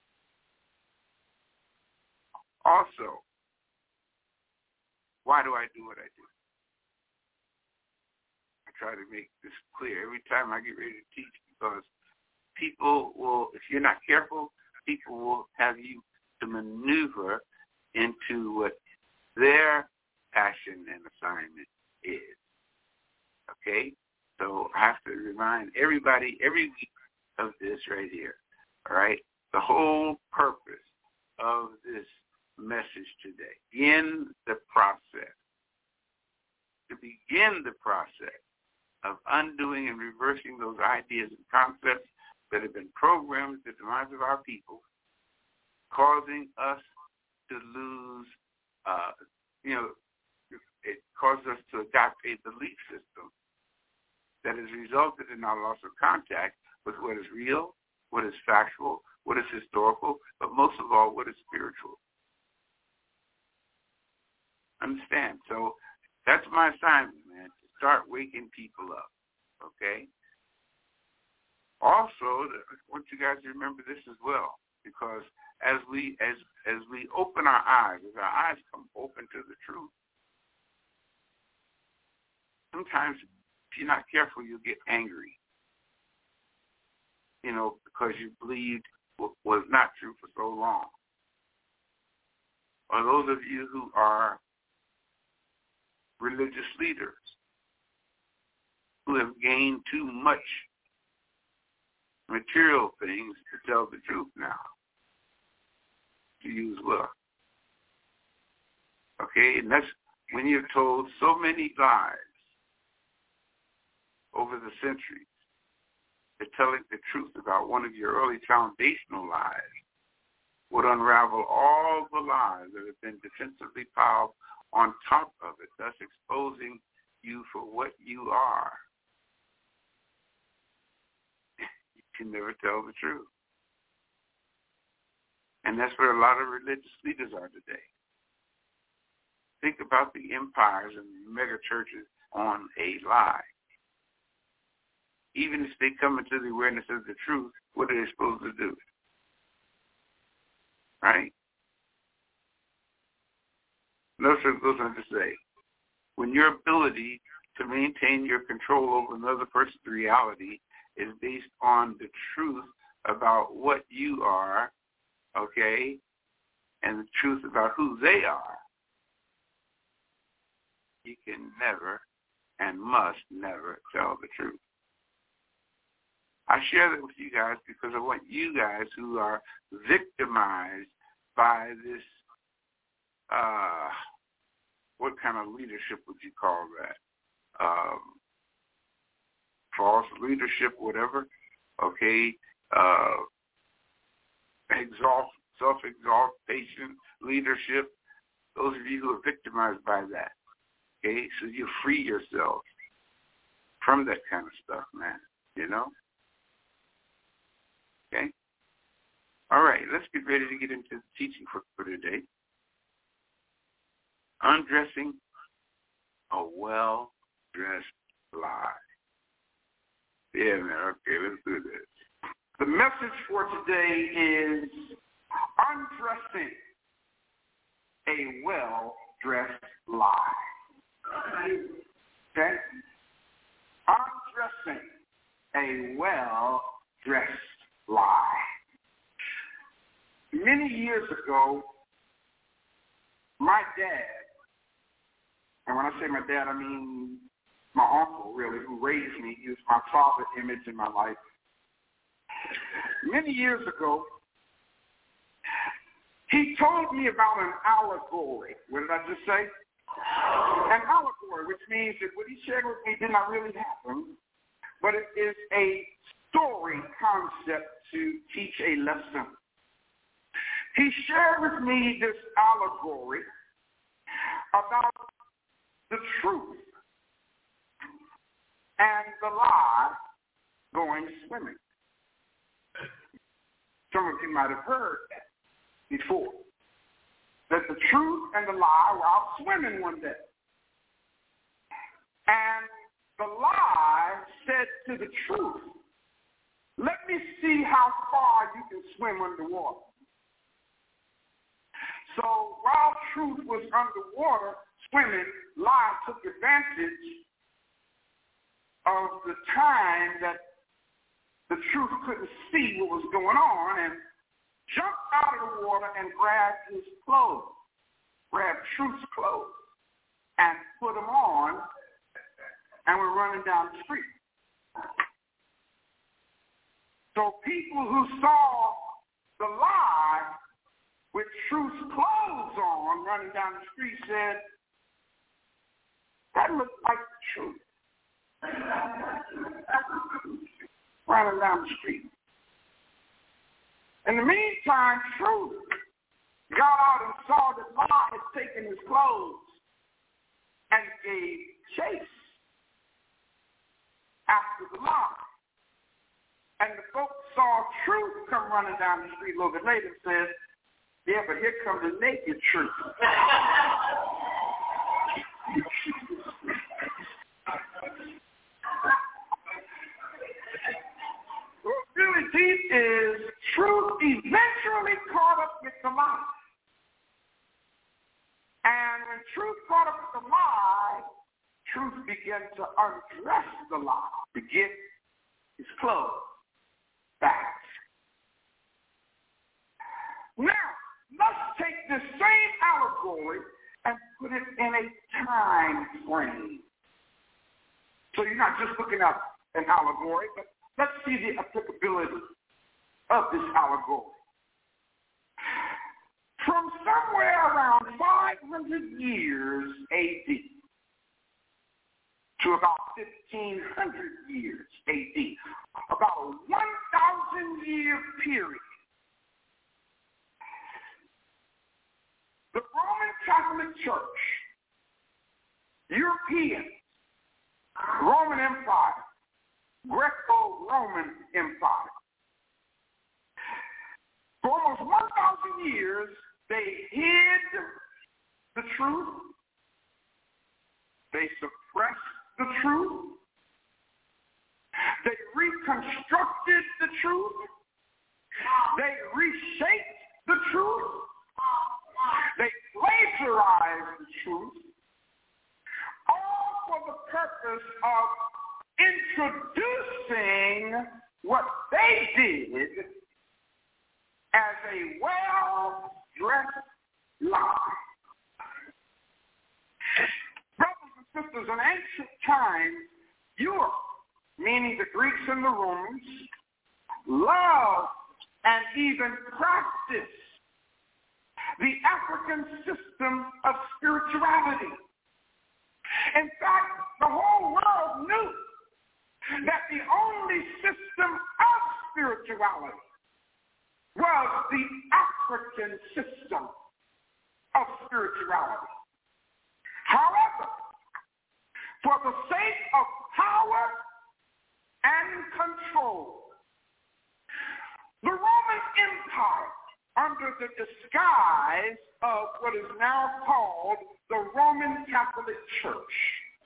[SPEAKER 3] Also, why do I do what I do? I try to make this clear every time I get ready to teach because people will, if you're not careful, people will have you to maneuver into what their passion and assignment is. Okay? So I have to remind everybody every week of this right here. All right? The whole purpose of this message today, in the process, to be begin the process of undoing and reversing those ideas and concepts that have been programmed into the minds of our people, causing us to lose, uh, you know, it causes us to adopt a belief system that has resulted in our loss of contact with what is real, what is factual, what is historical, but most of all, what is spiritual. Understand? So that's my assignment, man, to start waking people up, okay? Also, I want you guys to remember this as well, because as we as as we open our eyes, as our eyes come open to the truth, sometimes if you're not careful, you'll get angry, you know, because you believed what was not true for so long. Or those of you who are religious leaders who have gained too much material things to tell the truth now, to you as well. Okay, and that's when you're told so many lies over the centuries, that telling the truth about one of your early foundational lies would unravel all the lies that have been defensively piled on top of it, thus exposing you for what you are. You can never tell the truth. And that's where a lot of religious leaders are today. Think about the empires and the mega churches on a lie. Even if they come into the awareness of the truth, what are they supposed to do? Right? Notice it goes on to say, when your ability to maintain your control over another person's reality is based on the truth about what you are, okay, and the truth about who they are, you can never and must never tell the truth. I share that with you guys because I want you guys who are victimized by this, uh, what kind of leadership would you call that? Um, false leadership, whatever, okay, uh, exalt, self-exaltation leadership, those of you who are victimized by that, okay, so you free yourself from that kind of stuff, man, you know? Okay? All right, let's get ready to get into the teaching for, for today. Undressing a well-dressed lie. Yeah, man, okay, let's do this. The message for today is undressing a well-dressed lie. Okay? Undressing a well-dressed lie. Many years ago, my dad, and when I say my dad, I mean my uncle, really, who raised me. He was my father image in my life. Many years ago, he told me about an allegory. What did I just say? An allegory, which means that what he shared with me did not really happen, but it is a story concept to teach a lesson. He shared with me this allegory about the truth and the lie going swimming. Some of you might have heard that before, that the truth and the lie were out swimming one day. And the lie said to the truth, let me see how far you can swim underwater. So while truth was underwater swimming, lie took advantage of the time that the truth couldn't see what was going on and jumped out of the water and grabbed his clothes, grabbed truth's clothes, and put them on, and were running down the street. So people who saw the lie with truth's clothes on running down the street said, that looks like running down the street. In the meantime, Truth got out and saw that Lie had taken his clothes and gave chase after the Lie. And the folks saw Truth come running down the street a little bit later and said, yeah, but here comes the naked Truth. What really deep is Truth eventually caught up with the Lie. And when Truth caught up with the Lie, Truth began to undress the Lie to get his clothes back. Now, let's take the same allegory and put it in a time frame. So you're not just looking at an allegory, but let's see the applicability of this allegory. From somewhere around five hundred years A D to about fifteen hundred years A D, about a one thousand year period, the Roman Catholic Church, European, Roman Empire, Greco-Roman Empire, for almost one thousand years, they hid the truth. They suppressed the truth. They reconstructed the truth. They reshaped the truth. They plagiarized the truth, all for the purpose of introducing what they did as a well-dressed lie. Brothers and sisters, in ancient times, Europe, meaning the Greeks and the Romans, loved and even practiced the African system of spirituality. In fact, the whole world knew that the only system of spirituality was the African system of spirituality. However, for the sake of power and control, the Roman Empire, under the disguise of what is now called the Roman Catholic Church,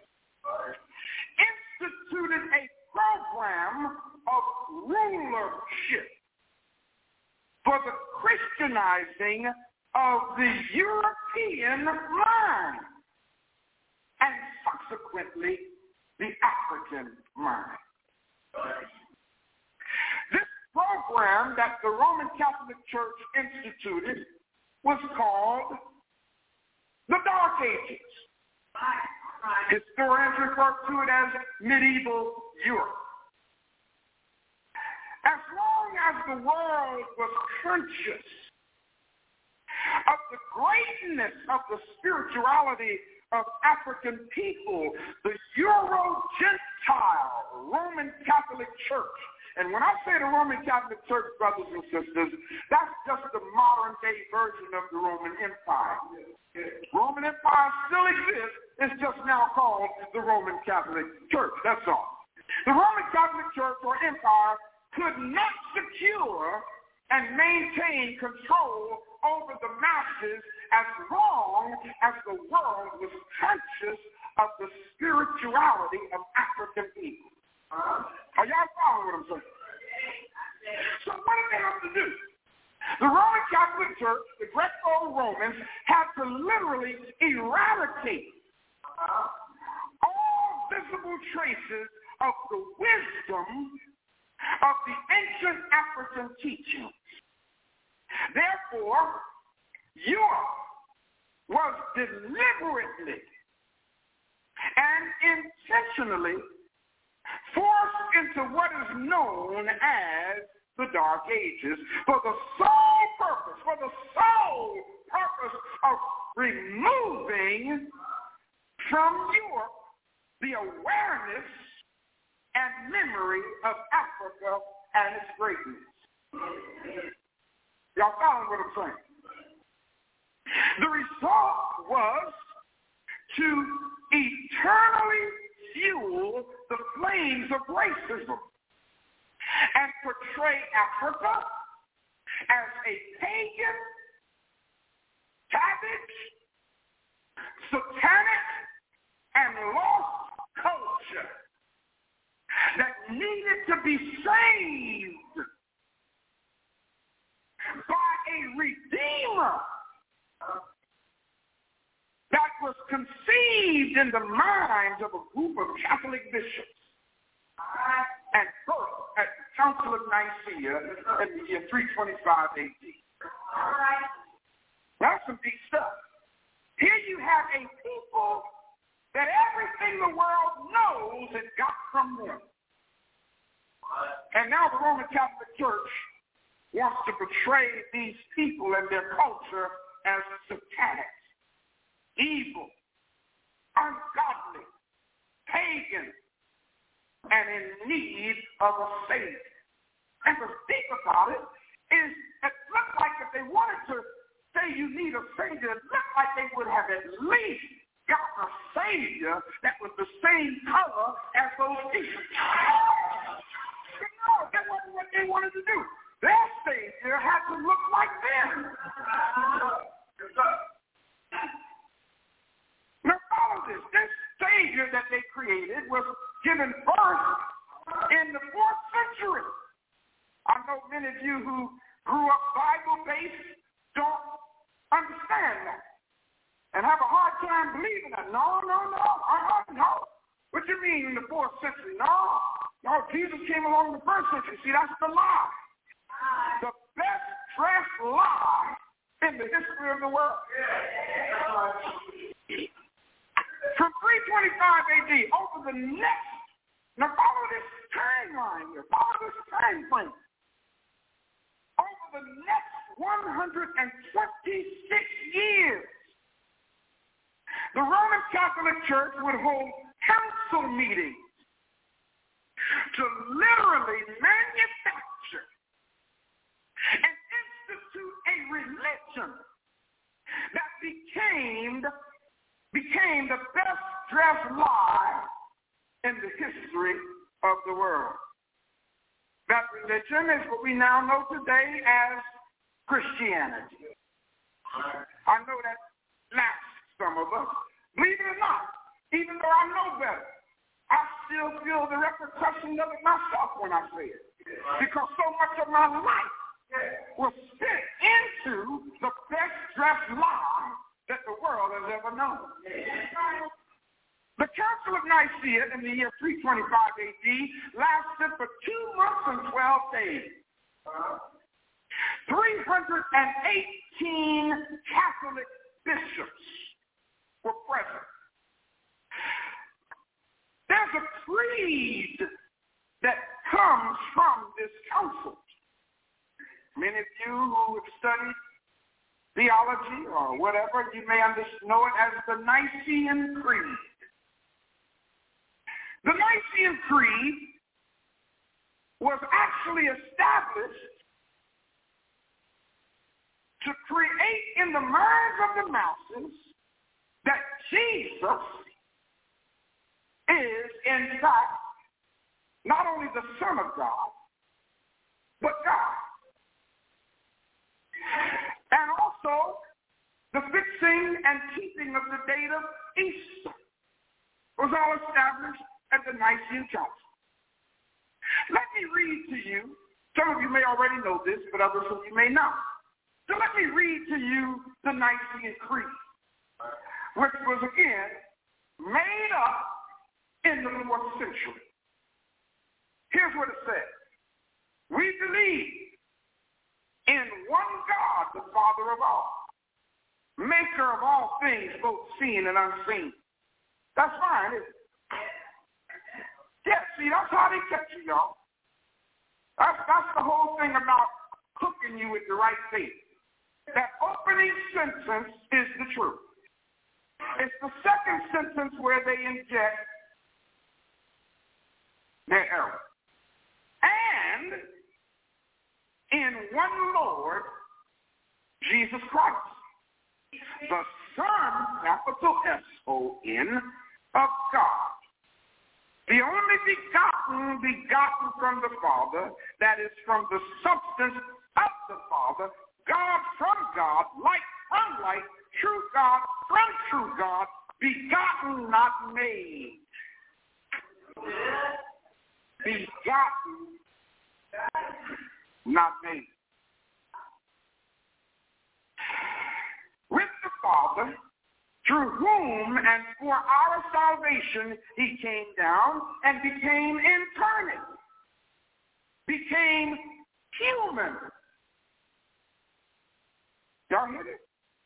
[SPEAKER 3] instituted a program of rulership for the Christianizing of the European mind and subsequently the African mind. This program that the Roman Catholic Church instituted was called the Dark Ages. Historians refer to it as medieval Europe. As long as the world was conscious of the greatness of the spirituality of African people, the Euro-Gentile Roman Catholic Church, and when I say the Roman Catholic Church, brothers and sisters, that's just the modern-day version of the Roman Empire. Roman Empire still exists. It's just now called the Roman Catholic Church. That's all. The Roman Catholic Church or Empire could not secure and maintain control over the masses as long as the world was conscious of the spirituality of African people. Uh, are y'all following what I'm saying? So what did they have to do? The Roman Catholic Church, the Greco-Romans, had to literally eradicate all visible traces of the wisdom of the ancient African teachings. Therefore, Europe was deliberately and intentionally forced into what is known as the Dark Ages for the sole purpose, for the sole purpose of removing from Europe the awareness and memory of Africa and its greatness. Y'all following what I'm saying? The result was to eternally fuel the flames of racism and portray Africa as a pagan, savage, satanic, and lost culture that needed to be saved by a redeemer that was conceived in the minds of a group of Catholic bishops and birthed at the Council of Nicaea in the year three twenty-five A D. That's some deep stuff. Here you have a people that everything the world knows it got from them. And now the Roman Catholic Church wants to portray these people and their culture as satanic, evil, ungodly, pagan, and in need of a savior. And the thing about it is it looked like if they wanted to say you need a savior, it looked like they would have at least got a savior that was the same color as those people. But no, that wasn't what they wanted to do. Their savior had to look like them. Now follow this. This savior that they created was given birth in the fourth century. I know many of you who grew up Bible-based don't understand that and have a hard time believing that. No, no, no, uh-uh, no. What you mean in the fourth century? No, no, Jesus came along in the first century. See, that's the lie. The best dressed lie in the history of the world. From three twenty-five A D over the next, now follow this timeline here, follow this time frame. Over the next one hundred twenty-six years, the Roman Catholic Church would hold council meetings to literally manufacture and institute a religion that became, became the best dressed lie in the history of the world. That religion is what we now know today as Christianity. I know that lacks some of us. Believe it or not, even though I know better, I still feel the repercussions of it myself when I say it. Because so much of my life was spent into the best dressed lie that the world has ever known. The Council of Nicaea in the year three twenty-five A D lasted for two months and twelve days. three hundred eighteen Catholic bishops were present. There's a creed that comes from this council. Many of you who have studied theology or whatever, you may know it as the Nicene Creed. The Nicene Creed was actually established to create in the minds of the masses that Jesus is, in fact, not only the Son of God, but God. And also the fixing and keeping of the date of Easter was all established at the Nicene Council. Let me read to you, some of you may already know this, but others of you may not. So let me read to you the Nicene Creed, which was again made up in the fourth century. Here's what it says. We believe in one God, the Father of all, maker of all things, both seen and unseen. That's fine, isn't it? Yeah, see, that's how they catch you, y'all. That's, that's the whole thing about hooking you with the right thing. That opening sentence is the truth. It's the second sentence where they inject their error. And in one Lord, Jesus Christ, the Son, capital S O N, of God. The only begotten, begotten from the Father, that is from the substance of the Father, God from God, light from light, true God from true God, begotten, not made. Begotten, not made. With the Father, through whom and for our salvation he came down and became incarnate, became human. Y'all hear it?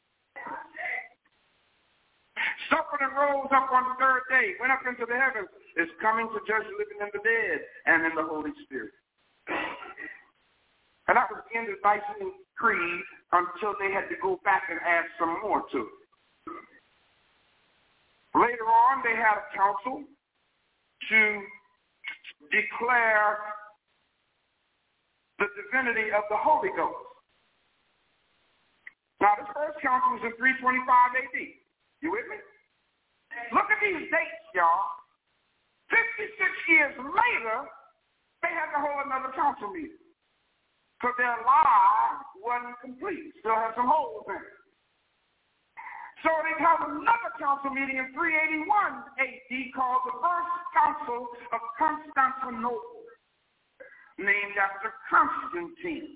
[SPEAKER 3] Suffered and rose up on the third day, went up into the heavens, is coming to judge the living and the dead, and in the Holy Spirit. And that was the end of the Nicene Creed until they had to go back and add some more to it. Later on, they had a council to declare the divinity of the Holy Ghost. Now, this first council was in three twenty-five A D. You with me? Look at these dates, y'all. fifty-six years later, they had to hold another council meeting because their lie wasn't complete. Still had some holes in it. So they held another council meeting in three eighty-one A D called the First Council of Constantinople, named after Constantine.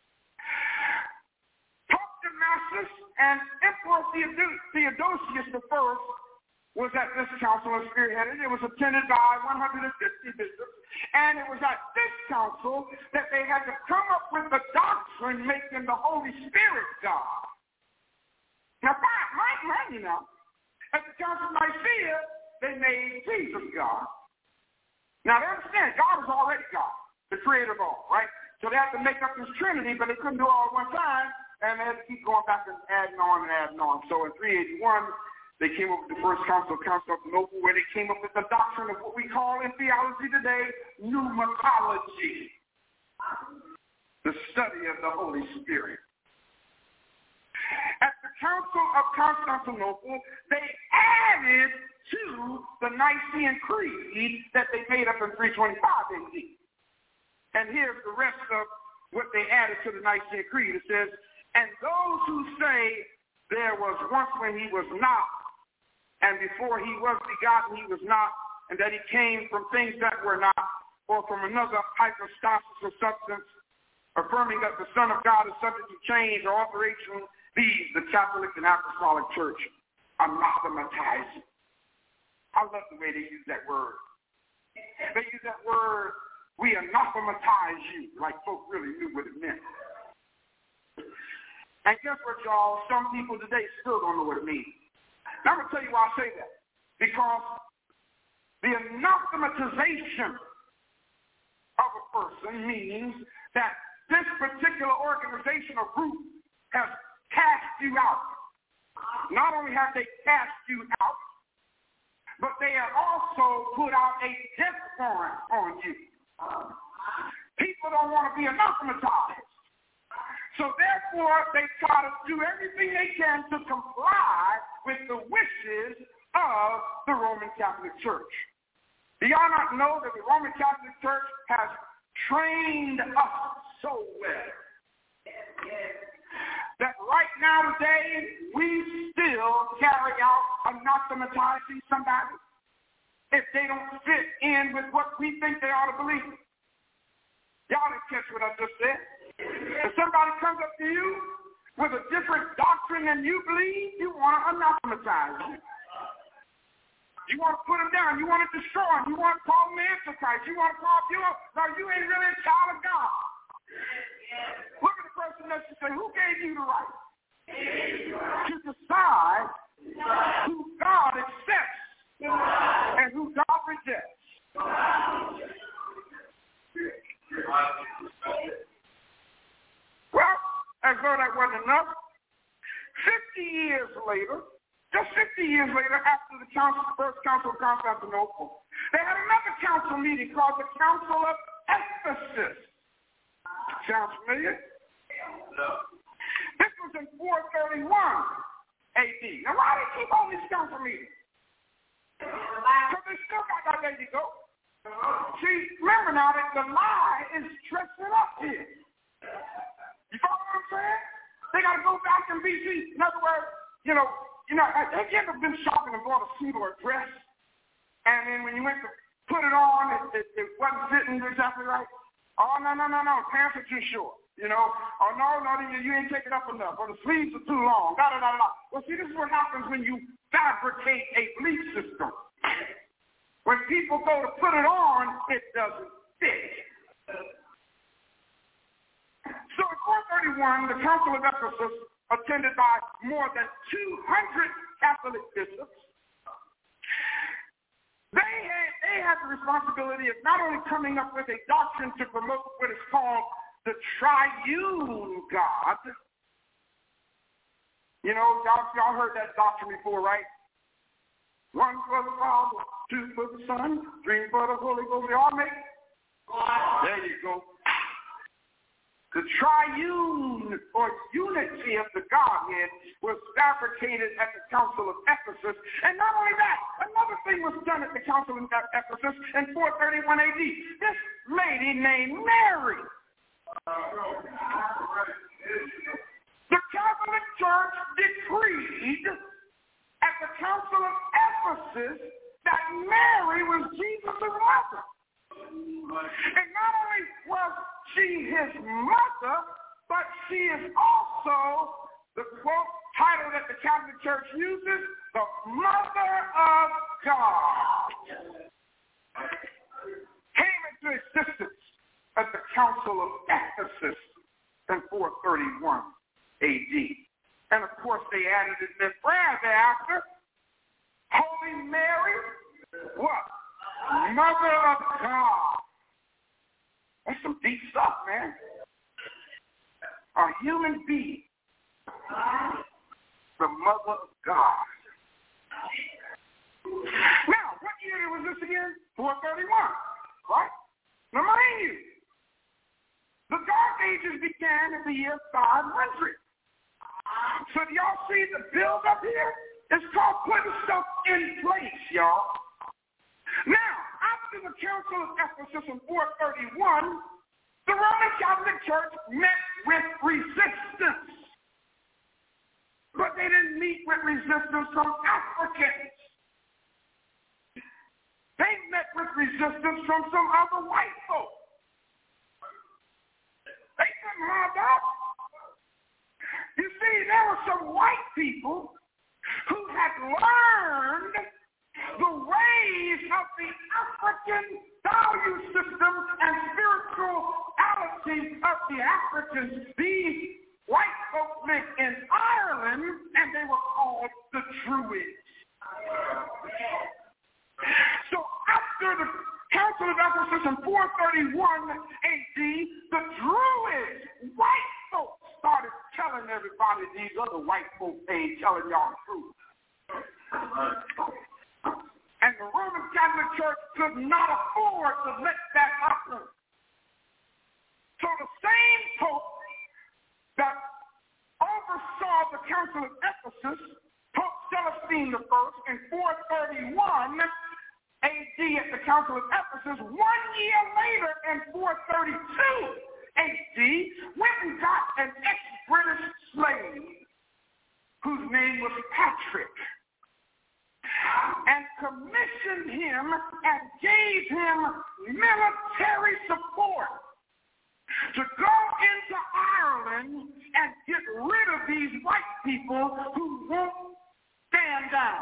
[SPEAKER 3] Pope Damasus and Emperor Theodosius the First was at this council and spearheaded. It was attended by one hundred fifty bishops, and it was at this council that they had to come up with the doctrine making the Holy Spirit God. Now, mind, mind you now, at the Council of Nicaea, they made Jesus God. Now, they understand God is already God, the creator of all, right? So they had to make up this Trinity, but they couldn't do it all at one time, and they had to keep going back and adding on and adding on. So in three eighty-one, they came up with the First Council of Constantinople, where they came up with the doctrine of what we call in theology today pneumatology, the study of the Holy Spirit. At the Council of Constantinople, they added to the Nicene Creed that they made up in three twenty-five A D. And here's the rest of what they added to the Nicene Creed. It says, and those who say there was once when he was not, and before he was begotten he was not, and that he came from things that were not, or from another hypostasis or substance, affirming that the Son of God is subject to change or alteration, these, the Catholic and Apostolic Church, anathematizing. I love the way they use that word. They use that word, we anathematize you, like folk really knew what it meant. And guess what, y'all? Some people today still don't know what it means. Now, I'm going to tell you why I say that. Because the anathematization of a person means that this particular organization or group has cast you out. Not only have they cast you out, but they have also put out a death warrant on you. People don't want to be anathematized. So therefore, they try to do everything they can to comply with the wishes of the Roman Catholic Church. Do y'all not know that the Roman Catholic Church has trained us so well that right now today we still carry out anathematizing somebody if they don't fit in with what we think they ought to believe? Y'all didn't catch what I just said. If somebody comes up to you with a different doctrine than you believe, you want to anathematize them. You want to put them down. You want to destroy them. You want to call them Antichrist. You want to call them, no, you ain't really a child of God. Look at the person next to you and say, who gave you the right to decide who God accepts and who God rejects? Well, as though that wasn't enough, fifty years later, just fifty years later, after the council, First Council of Constantinople, They had another council meeting called the Council of Ephesus. Sounds familiar? No. This was in four thirty-one A D. Now, why do they keep on these council meetings? Because they still got that lady go. See, remember now that the lie is dressing up here. You follow what I'm saying? They got to go back in B C. In other words, you know, you know, have you ever been shopping and bought a suit or a dress, and then when you went to put it on, it, it, it wasn't fitting exactly right? Oh, no, no, no, no, pants are too short. You know, oh, no, no, you, you ain't taking up enough, or the sleeves are too long, da, da, da, da. Well, see, this is what happens when you fabricate a belief system. When people go to put it on, it doesn't fit. So in four thirty-one, the Council of Ephesus, attended by more than two hundred Catholic bishops, they had, they had the responsibility of not only coming up with a doctrine to promote what is called the triune God. You know, y'all, y'all heard that doctrine before, right? One for the Father, two for the Son, three for the Holy Ghost. They all make. There you go. The triune or unity of the Godhead was fabricated at the Council of Ephesus. And not only that, another thing was done at the Council of Ephesus in four thirty-one A D. This lady named Mary. The Catholic Church decreed at the Council of Ephesus that Mary was Jesus' mother. And not only was she his mother, but she is also the quote title that the Catholic Church uses, the Mother of God. Came into existence at the Council of Ephesus in four thirty-one A D. And of course they added in their prayer thereafter, Holy Mary, what? Mother of God. That's some deep stuff, man. A human being, the Mother of God. Now, what year was this again? four thirty-one, right? Now, mind you, the Dark Ages began in the year five hundred. So do y'all see the build up here? It's called putting stuff in place, y'all. Now, after the Council of Ephesus in four thirty-one, the Roman Catholic Church met with resistance. But they didn't meet with resistance from Africans. They met with resistance from some other white folk. They couldn't have that. You see, there were some white people who had learned the ways of the African value system and spirituality of the Africans. These white folk lived in Ireland, and they were called the Druids. So after the Council of Ephesus in four thirty-one A D, the Druids, white folks, started telling everybody these other white folks ain't telling y'all the truth. And the Roman Catholic Church could not afford to let that happen. So the same Pope that oversaw the Council of Ephesus, Pope Celestine the First, in four thirty-one A D at the Council of Ephesus, one year later in four thirty-two A D, went and got an ex-British slave whose name was Patrick, and commissioned him and gave him military support to go into Ireland and get rid of these white people who won't stand down.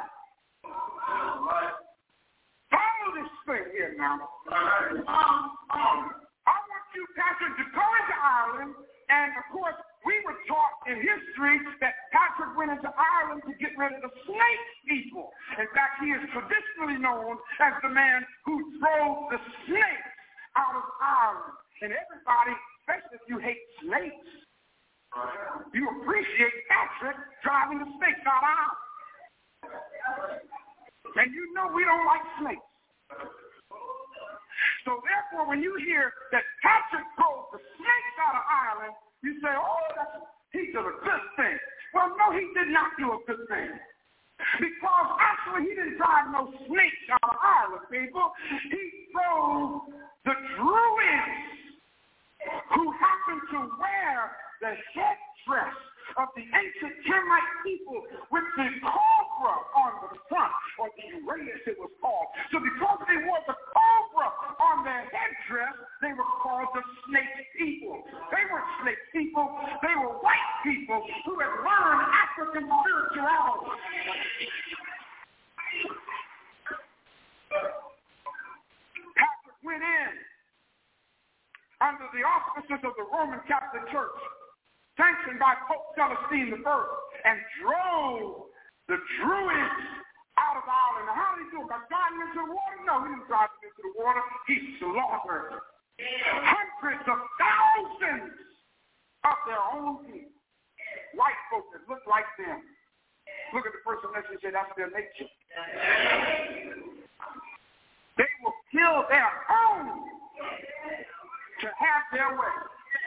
[SPEAKER 3] Follow this thing here now. Um, um, I want you, Patrick, to go into Ireland, and of course, we were taught in history that Patrick went into Ireland to get rid of the snake people. In fact, he is traditionally known as the man who drove the snakes out of Ireland. And everybody, especially if you hate snakes, you appreciate Patrick driving the snakes out of Ireland. And you know we don't like snakes. So therefore, when you hear that Patrick drove the snakes out of Ireland, you say, oh, that's, he did a good thing. Well, no, he did not do a good thing. Because actually he didn't drive no snakes out of Ireland, people. He drove the Druids who happened to wear the headdress of the ancient Canaanite people with the cobra on the front, or the Uraeus it was called. So because they wore the cobra on their headdress, they were called the snake people. They weren't snake people. They were white people who had learned African spirituality. Patrick went in under the auspices of the Roman Catholic Church, sanctioned by Pope Celestine the First, and drove the Druids out of Ireland. Now, how did he do it? By driving them into the water? No, he didn't drive them into the water. He slaughtered hundreds of thousands of their own people. White folks that look like them. Look at the person next to you and say, that's their nature. They will kill their own to have their way.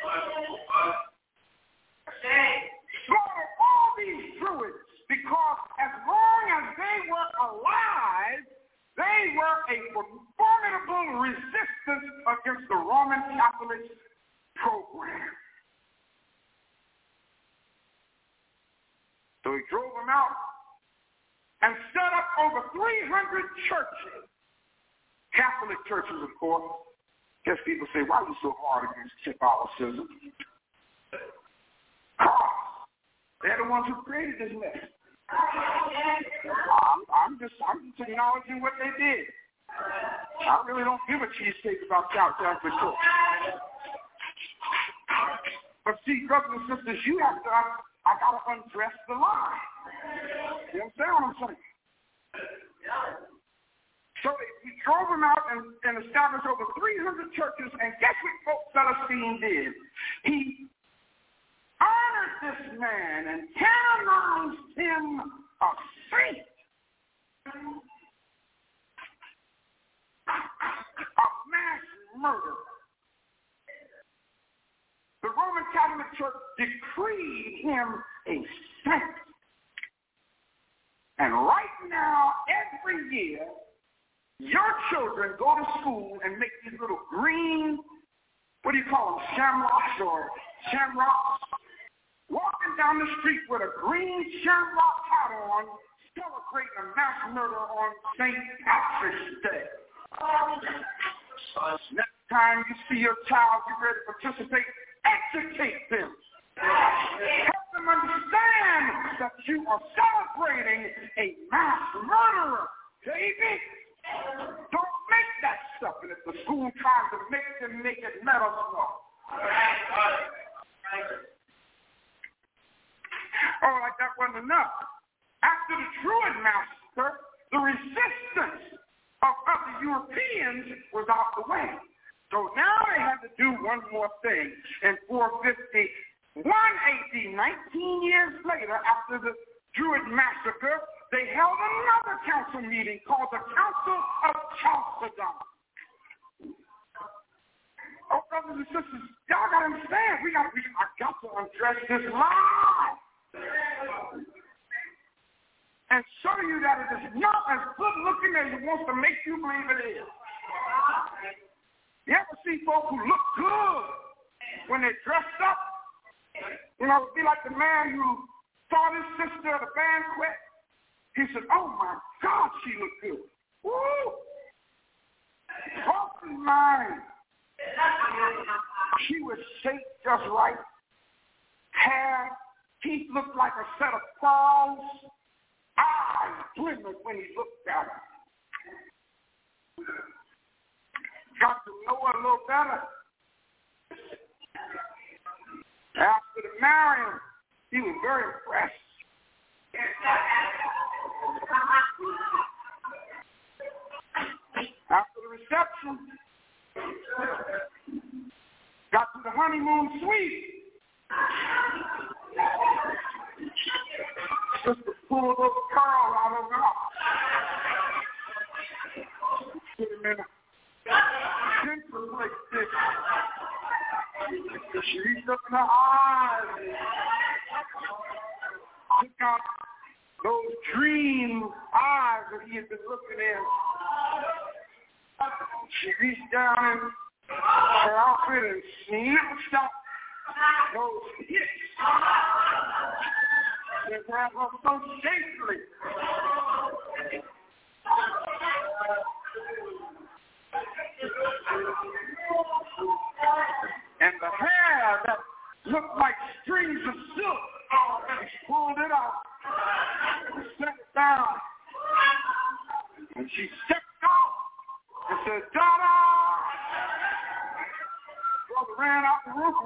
[SPEAKER 3] Slaughter all these Druids because as long as they were alive, they were a formidable resistance against the Roman Catholic program. So he drove them out and set up over three hundred churches, Catholic churches, of course. Guess people say, why are you so hard against Catholicism? They're the ones who created this mess. I'm, I'm just I'm just acknowledging what they did. I really don't give a cheesecake about South Catholic Church. But see, brothers and sisters, you have to, I, I got to undress the lie. You understand what I'm saying? So he drove them out and, and established over three hundred churches, and guess what Pope Celestine did? He honored this man and canonized him a saint. A mass murderer. The Roman Catholic Church decreed him a saint. And right now, every year, your children go to school and make these little green, what do you call them, shamrocks or shamrocks, walking down the street with a green shamrock hat on, celebrating a mass murder on Saint Patrick's Day. Next time you see your child get ready to participate, educate them. Help them understand that you are celebrating a mass murderer, baby. Don't make that stuff. And if the school tries to make them make it, let us know. Oh, like that wasn't enough. After the Druid massacre, the resistance of other Europeans was out the way. So now they had to do one more thing. In four fifty-one A D, nineteen years later, after the Druid massacre, they held another council meeting called the Council of Chalcedon. Oh, brothers and sisters, y'all got to understand. We got, we, I got to undress this lie and show you that it is not as good looking as it wants to make you believe it is. You ever see folks who look good when they're dressed up? You know, it would be like the man who saw his sister at a banquet. He said, oh, my God, she looked good. Woo! Open mind. She was shaped just right. Hair, teeth looked like a set of pearls. Eyes glimmered when he looked at her. Got to know her a little better. After the marriage, he was very impressed. After the reception, got to the honeymoon suite. Just to pull those pearls out of her. Wait a minute. inflicted. She reached up in her eyes, took out those dream eyes that he had been looking in. She reached down in her outfit and snatched out those hips that grabbed her so shakily. And the hair that looked like strings of silk, she pulled it out, set it down, and she stepped out and said, "Ta-da!" Brother ran out the room.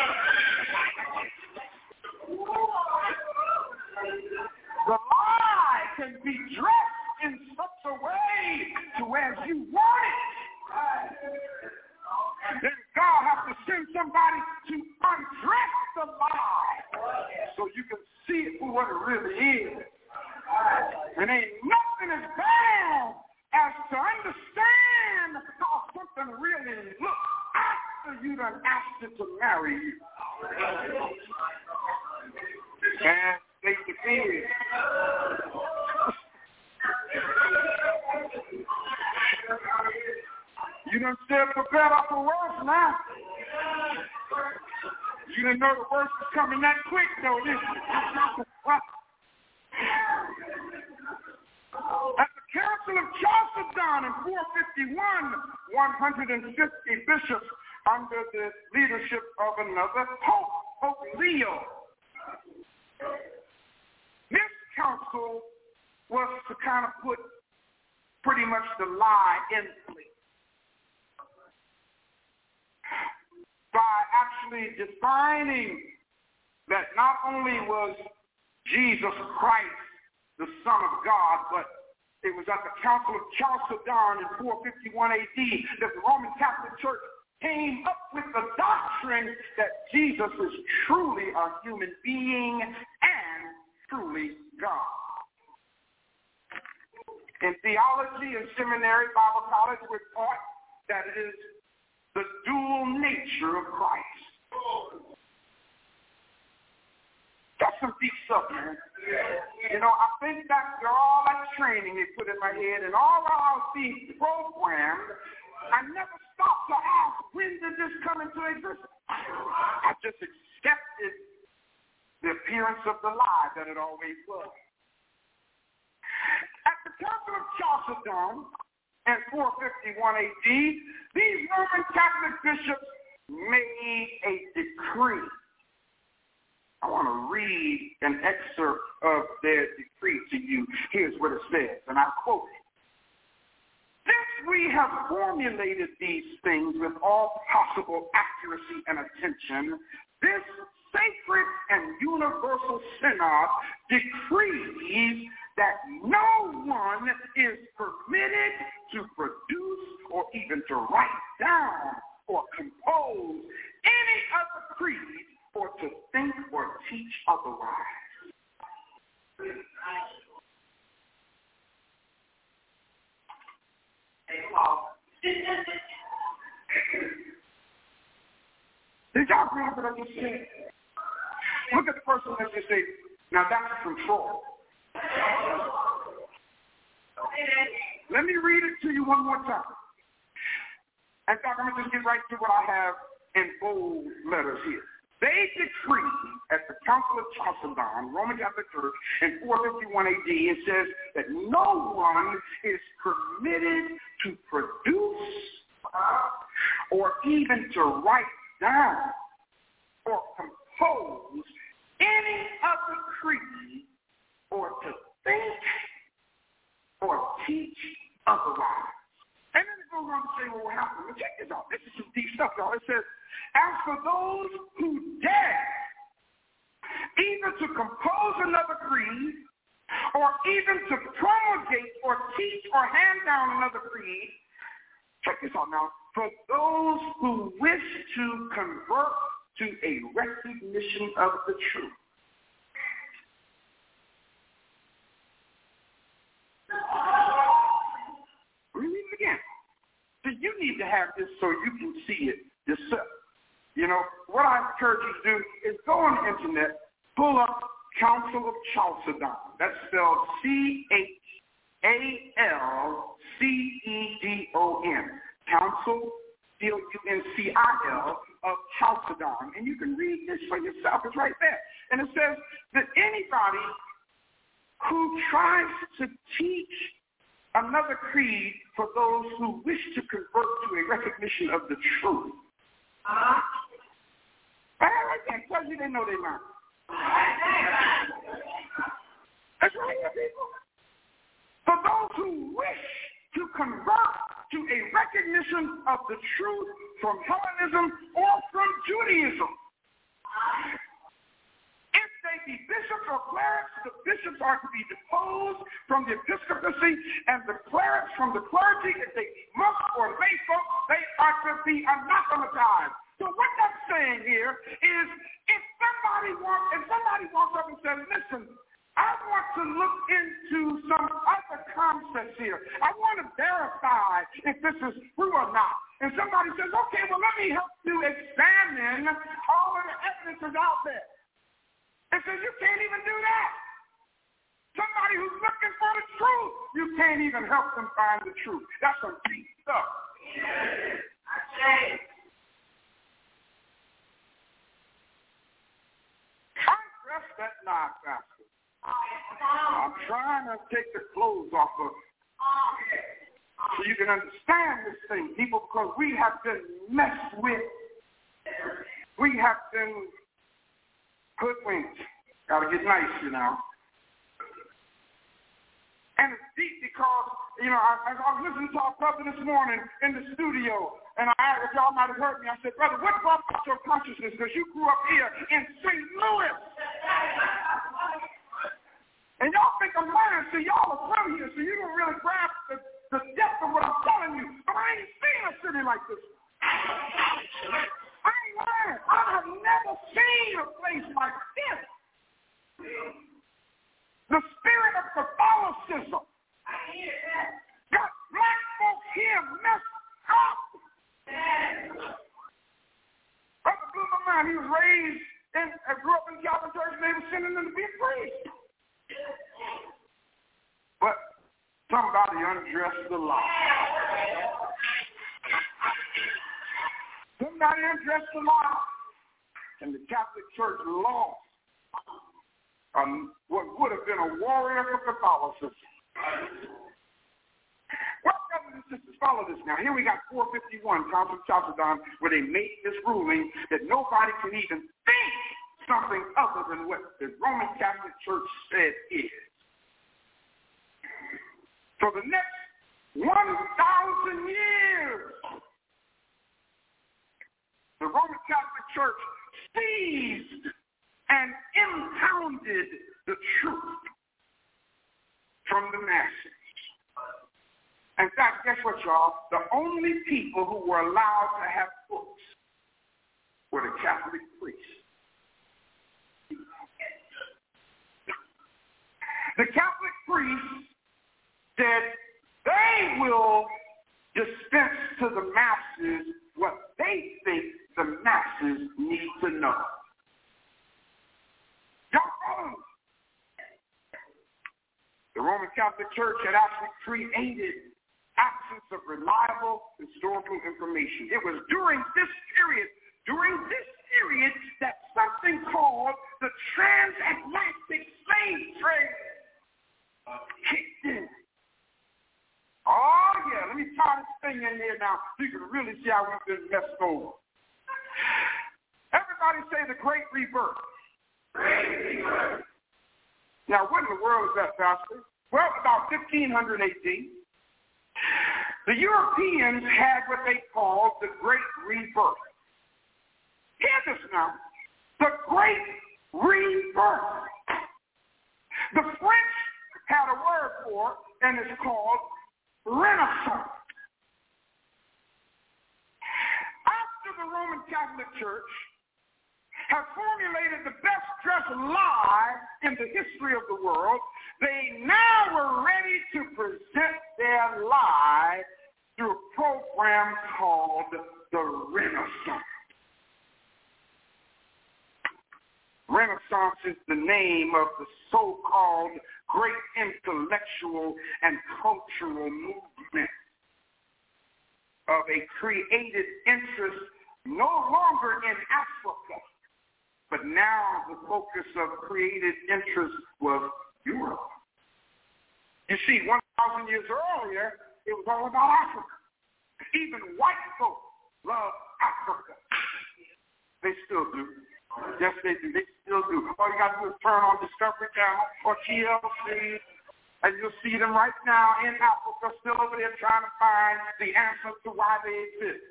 [SPEAKER 3] The lie can be dressed in such a way to as you want it. Then God has to send somebody to undress the lie so you can see it for what it really is. And ain't nothing as bad as to understand how something really looks after you done asked it to marry you. And they did. You done said for better for worse now. You didn't know the worst was coming that quick, though, did you? At the Council of Chalcedon in four fifty-one, one hundred fifty bishops under the leadership of another pope, Pope Leo. This council was to kind of put pretty much the lie in place by actually defining that not only was Jesus Christ the Son of God, but it was at the Council of Chalcedon in four fifty-one A D that the Roman Catholic Church came up with the doctrine that Jesus is truly a human being and truly God. In theology and seminary, Bible college, we're taught that it is the dual nature of Christ. That's some deep stuff, man. You know, I think that all that training they put in my head and all while I was being programmed, I never stopped to ask, when did this come into existence? I just accepted the appearance of the lie that it always was. At the Council of Chalcedon in four fifty-one A D, these Roman Catholic bishops made a decree. I want to read an excerpt of their decree to you. Here's what it says, and I quote it. Since we have formulated these things with all possible accuracy and attention, this sacred and universal synod decrees that no one is permitted to produce or even to write down or compose any other creed or to think or teach otherwise. Did y'all grab what I just said? Look at the person that just said, now that's control. Let me read it to you one more time. In fact, I'm going to just get right to what I have in bold letters here. They decree at the Council of Chalcedon, Roman Catholic Church, in four fifty-one A D, it says that no one is permitted to produce or even to write down or compose any other creed or to think or teach otherwise. And then it goes on to say, well, what happened? Well, check this out. This is some deep stuff, y'all. It says, as for those who dare either to compose another creed or even to promulgate or teach or hand down another creed, check this out now, for those who wish to convert to a recognition of the truth. Let me read it again. So you need to have this so you can see it yourself. You know, what I encourage you to do is go on the internet, pull up Council of Chalcedon. That's spelled C H A L C E D O N. Council, C O U N C I L, of Chalcedon. And you can read this for yourself. It's right there. And it says that anybody who tries to teach another creed for those who wish to convert to a recognition of the truth. Uh-huh. I can't tell you they know they're not. That's right, people. For those who wish to convert to a recognition of the truth from Hellenism or from Judaism. If they be bishops or clerics, the bishops are to be deposed from the episcopacy, and the clerics from the clergy. If they be monks or lay folk, they are to be anathematized. So what that's saying here is, if somebody wants, if somebody walks up and says, listen, I want to look into some other concepts here. I want to verify if this is true or not. And somebody says, okay, well, let me help you examine all of the evidences out there. And says, you can't even do that. Somebody who's looking for the truth, you can't even help them find the truth. That's some deep stuff. I say. I'm dressed that knife basket. I'm trying to take the clothes off of it so you can understand this thing, people, because we have been messed with. We have been hoodwinked. Got to get nice, you know. And it's deep because, you know, I, I was listening to our brother this morning in the studio, and I, if y'all might have heard me, I said, brother, what brought about your consciousness? Because you grew up here in Saint Louis. And y'all think I'm lying, so y'all are from here, so you don't really grasp the, the depth of what I'm telling you. But I ain't seen a city like this. I ain't lying. I have never seen a place like this. The spirit of Catholicism got black folks here messed up. Brother blew my mind. He was raised and uh, grew up in the Calvin church, and they were sending him to be a priest. But somebody undressed the lie. Somebody undressed the lie, and the Catholic Church lost um, what would have been a warrior for Catholicism. Well, brothers and sisters, follow this now. Here we got four fifty-one, Council of Chalcedon, where they made this ruling that nobody can even think something other than what the Roman Catholic Church said is. For the next one thousand years, the Roman Catholic Church seized and impounded the truth from the masses. In fact, guess what, y'all? The only people who were allowed to have books were the Catholic priests. The Catholic priests said they will dispense to the masses what they think the masses need to know. Y'all follow? The Roman Catholic Church had actually created absence of reliable historical information. It was during this period, during this period, that something called the transatlantic slave trade kicked in. Oh, yeah, let me tie this thing in there now so you can really see how we've been messed over. Everybody say the Great Rebirth. Great Rebirth. Now, what in the world is that, Pastor? Well, about fifteen hundred A D, the Europeans had what they called the Great Rebirth. Hear this now. The Great Rebirth. The French had a word for it, and it's called Renaissance. After the Roman Catholic Church have formulated the best dressed lie in the history of the world, they now were ready to present their lie through a program program called the Renaissance. Renaissance is the name of the so-called great intellectual and cultural movement of a created interest no longer in Africa, but now the focus of created interest was Europe. You see, one thousand years earlier, it was all about Africa. Even white folks love Africa. They still do. Yes, they do. They still do. All you got to do is turn on Discovery Channel or T L C, and you'll see them right now in Africa, still over there trying to find the answer to why they exist.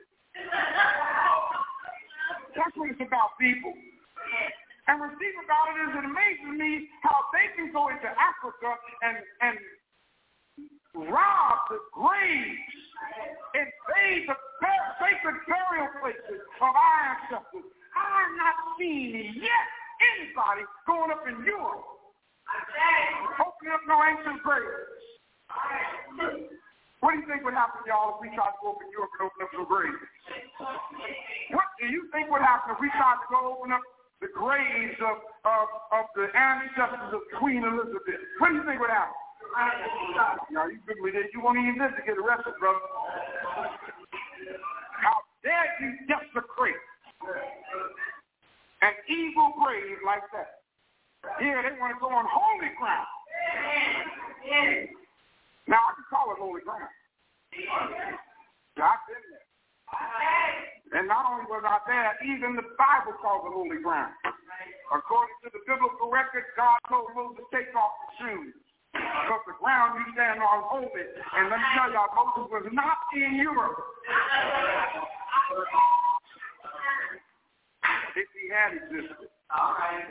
[SPEAKER 3] That's what it's about, people. And what's deep about it is it amazes me how they can go into Africa and, and rob the graves, invade the sacred burial places of our ancestors. I've not seen yet anybody going up in Europe, opening up no ancient graves. What do you think would happen, y'all, if we tried to go up in Europe and open up some graves? What do you think would happen if we tried to go open up the graves of, of, of the ancestors of Queen Elizabeth? What do you think would happen? Now, you bigly did. You won't even live to get arrested, brother. How dare you desecrate an evil grave like that? Yeah, they want to go on holy ground. Now, I can call it holy ground. I've been there. And not only was I there, even the Bible calls it holy ground. According to the biblical record, God told Moses to take off the shoes, because the ground you stand on is holy. And let me tell y'all, Moses was not in Europe. If he had existed. All right.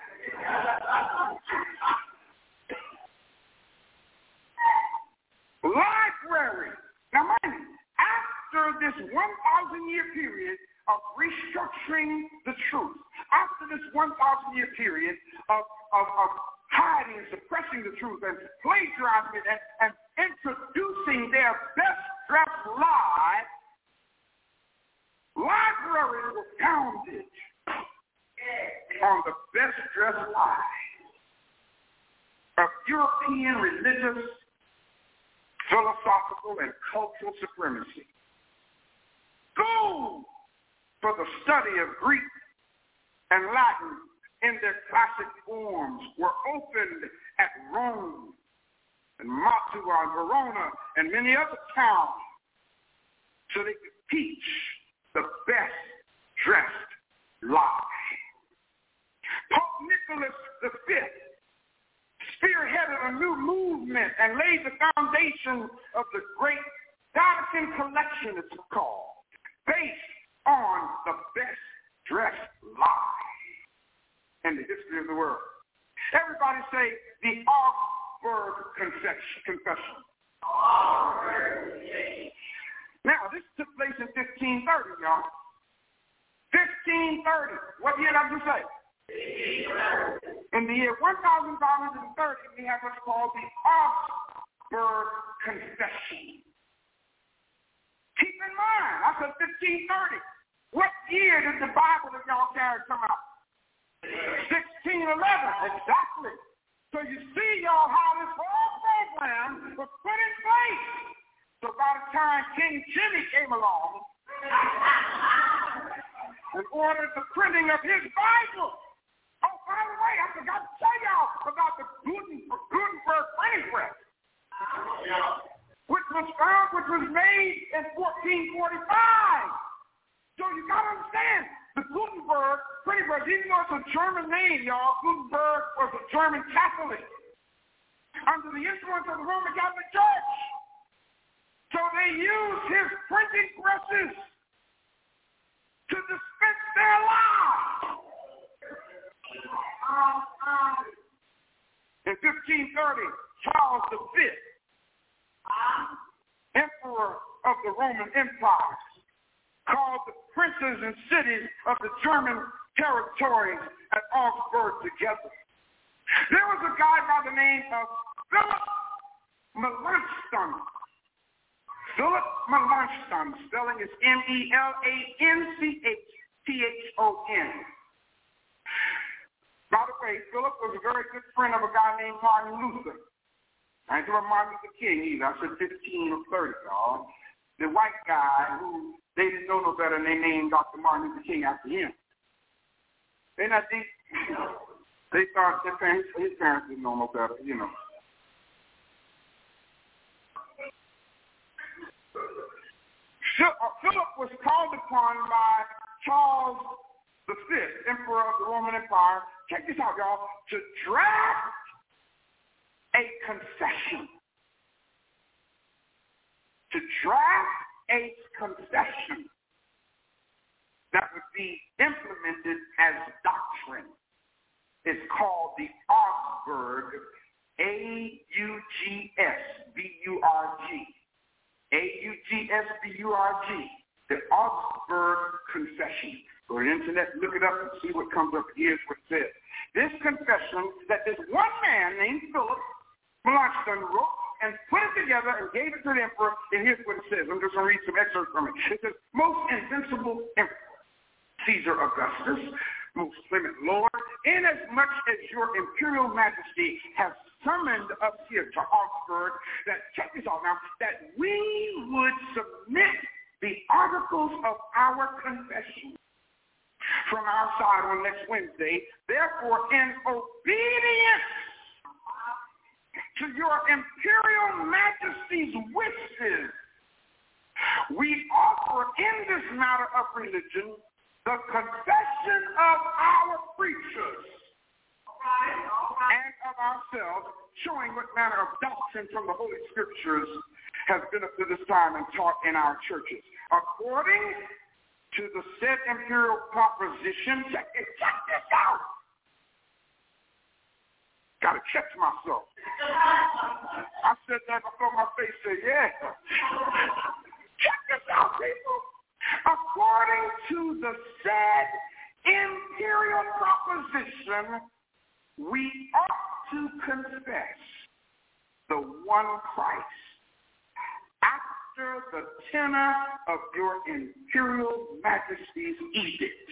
[SPEAKER 3] Library. Now, mind you, after this one thousand year period of restructuring the truth, after this one thousand year period of, of, of hiding, suppressing the truth, and plagiarizing it, and, and introducing their best-dressed lie, libraries were founded on the best-dressed lie of European religious, philosophical, and cultural supremacy. Schools for the study of Greek and Latin in their classic forms were opened at Rome and Mantua and Verona and many other towns so they could teach the best-dressed lie. Pope Nicholas the Fifth spearheaded a new movement and laid the foundation of the Great Vatican Collection, it's called, based on the best-dressed lie in the history of the world. Everybody say the Augsburg Confession. Now, this took place in fifteen thirty, y'all. fifteen thirty. What year did you say? In the year one thousand five hundred thirty, we have what's called the Augsburg Confession. Keep in mind, I said fifteen thirty. What year did the Bible that y'all carry come out? sixteen eleven, exactly. So you see, y'all, how this whole program was put in place. So by the time King Jimmy came along and ordered the printing of his Bible. Oh, by the way, I forgot to tell y'all about the Gutenberg printing press, which was found, which was made in fourteen forty-five. So you got to understand, the Gutenberg printing press, even though it's a German name, y'all, Gutenberg was a German Catholic under the influence of the Roman Catholic Church. So they used his printing presses to dispense their lives. In fifteen thirty, Charles the Fifth, Emperor of the Roman Empire, called the princes and cities of the German territories at Augsburg together. There was a guy by the name of Philip Melanchthon Philip Melanchthon, spelling is M E L A N C H T H O N. By the way, Philip was a very good friend of a guy named Martin Luther. I ain't talking about Martin Luther King either. I said fifteen or thirty, y'all. The white guy who they didn't know no better and they named Doctor Martin Luther King after him. They not deep. They thought their parents, his parents didn't know no better, you know. Philip was called upon by Charles the Fifth, Emperor of the Roman Empire. Check this out, y'all. To draft a concession. To draft a concession that would be implemented as doctrine. It's called the Augsburg, A U G S B U R G. A U G S B U R G, the Augsburg Confession. Go to the internet, look it up, and see what comes up. Here's what it says. This confession that this one man named Philip Melanchthon wrote and put it together and gave it to the emperor, and here's what it says. I'm just going to read some excerpts from it. It says, most invincible emperor, Caesar Augustus, most clement Lord, inasmuch as your imperial majesty has summoned us here to Augsburg, that, check this out now, that we would submit the articles of our confession from our side on next Wednesday. Therefore, in obedience to your imperial majesty's wishes, we offer in this matter of religion the confession of our preachers and of ourselves, showing what manner of doctrine from the Holy Scriptures has been up to this time and taught in our churches. According to the said imperial proposition, check, it, check this out. Got to check myself. I said that before my face said, yeah. Check this out, people. According to the said imperial proposition, we ought to confess the one Christ after the tenor of your imperial majesty's edict.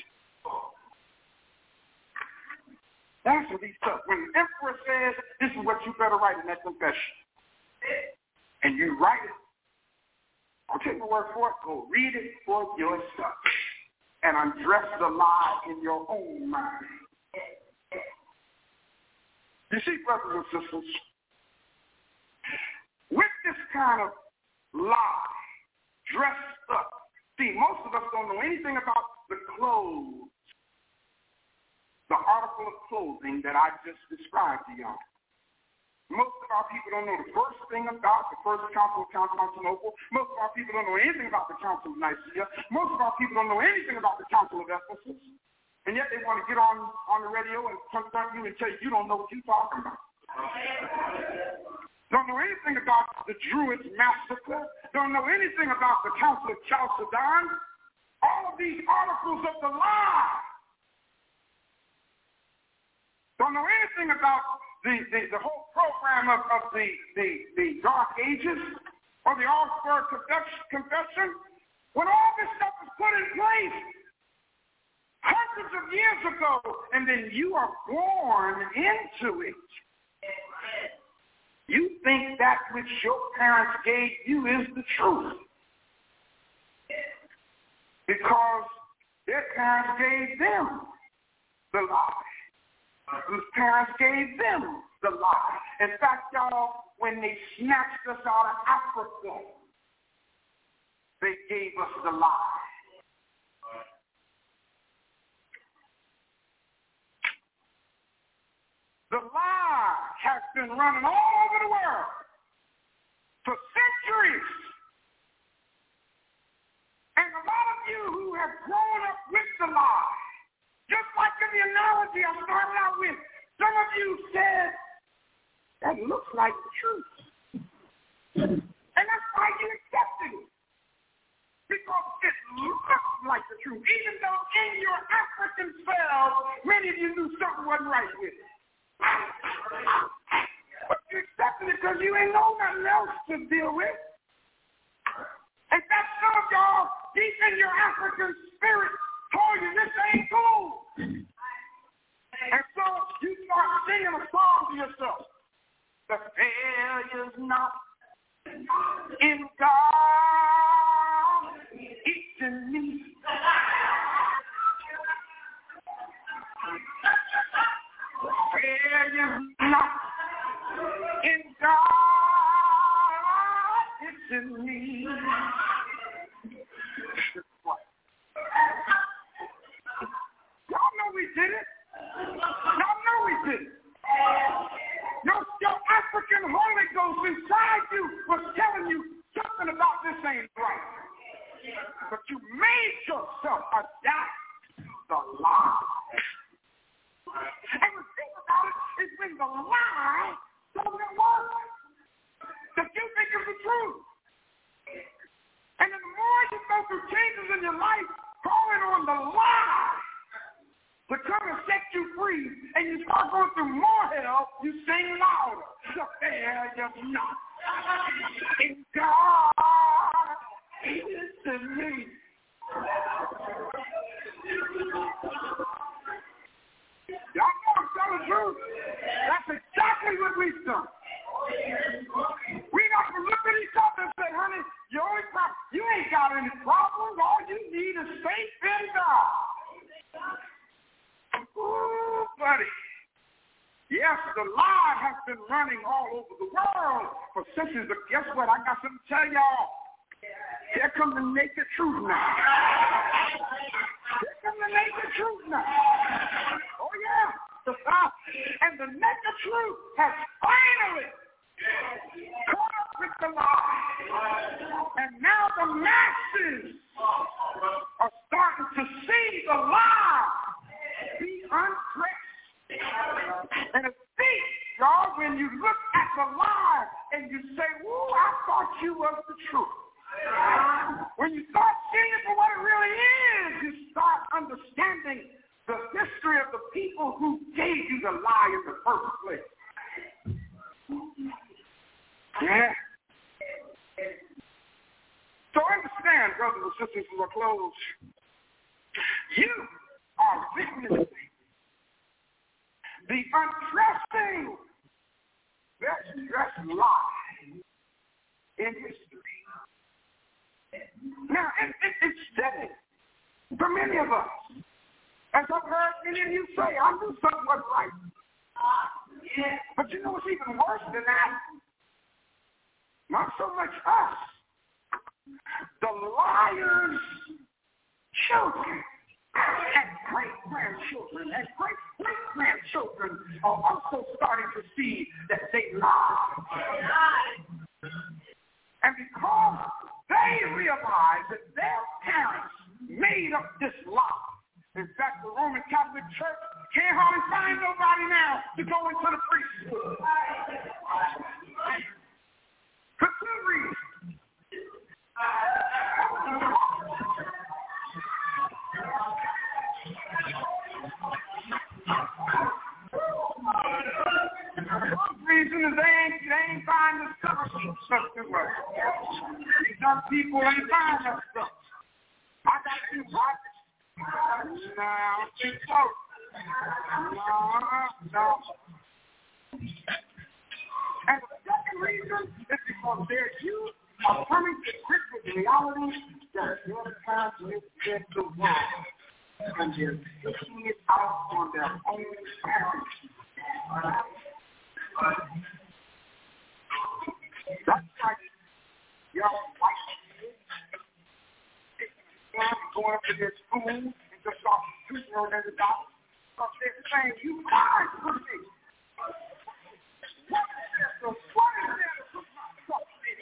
[SPEAKER 3] That's what he said. When the emperor says, this is what you better write in that confession, and you write it, I'll take the word for it. Go read it for yourself and undress the lie in your own mind. You see, brothers and sisters, with this kind of lie dressed up, see, most of us don't know anything about the clothes, the article of clothing that I just described to y'all. Most of our people don't know the first thing about the first council of Constantinople. Most of our people don't know anything about the council of Nicaea. Most of our people don't know anything about the council of Ephesus. And yet they want to get on, on the radio and confront you and tell you you don't know what you're talking about. Don't know anything about the Druids massacre. Don't know anything about the council of Chalcedon. All of these articles of the lie. Don't know anything about The, the, the whole program of, of the, the, the Dark Ages or the Augsburg Confession, when all this stuff was put in place hundreds of years ago, and then you are born into it. You think that which your parents gave you is the truth. Because their parents gave them the lie. Whose parents gave them the lie. In fact, y'all, when they snatched us out of Africa, they gave us the lie. The lie has been running all over the world for centuries. And a lot of you who have grown up with the lie, just like in the analogy I started out with, some of you said, that looks like the truth. And that's why you accepted it. Because it looks like the truth. Even though in your African selves, many of you knew something wasn't right with it. But you accepted it because you ain't know nothing else to deal with. And that some of y'all, deep in your African spirit, told you this ain't cool. And so you start singing a song to yourself. The failure's not in God, it's in me. The failure's not in God, it's in me. Y'all know we did it. Y'all know we did it. Your, your African Holy Ghost inside you was telling you something about this ain't right. But you made yourself adapt the lie. And the thing about it is when the lie doesn't work, that you think is the truth. And then the more you go through changes in your life, calling on the lie to come and set you free, and you start going through more hell, you sing louder. The failure's not in God, it's in me. Y'all know I'm telling the truth. That's exactly what we've done. We got to look at each other and say, honey, you only problem, you ain't got any problems. All you need is faith in God. Ooh, buddy. Yes, the lie has been running all over the world for centuries, but guess what? I got something to tell y'all. Here comes the naked truth now. Here comes the naked truth now. Oh, yeah. And the naked truth has finally caught up with the lie. And now the masses are starting to see the lie be undressed. And it's deep, y'all, when you look at the lie and you say, ooh, I thought you was the truth. When you start seeing it for what it really is, you start understanding the history of the people who gave you the lie in the first place. Yeah. So understand, brothers and sisters, as we close, you are witnessing the untrusting, best dressed lie in history. Now, it, it, it's steady for many of us. As I've heard many of you say, I knew something wasn't right. Yeah. But you know what's even worse than that? Not so much us. The liars' children and great-grandchildren and great-great-grandchildren are also starting to see that they lie. And because they realize that their parents made up this lie. In fact, the Roman Catholic Church can't hardly find nobody now to go into the priesthood. For two reasons. One reason is they ain't, they ain't find the stuff something well. These other people ain't find that stuff. I got to do what? No, I don't think so. No, no. And the second reason is because their youth are coming to grips with reality that their parents lived in the world. And they're taking it out on their own parents. That's like y'all white going up to their school and just start shooting on every dollar. Because they're saying, you lied to me. What is there to, what is there to put my trust in?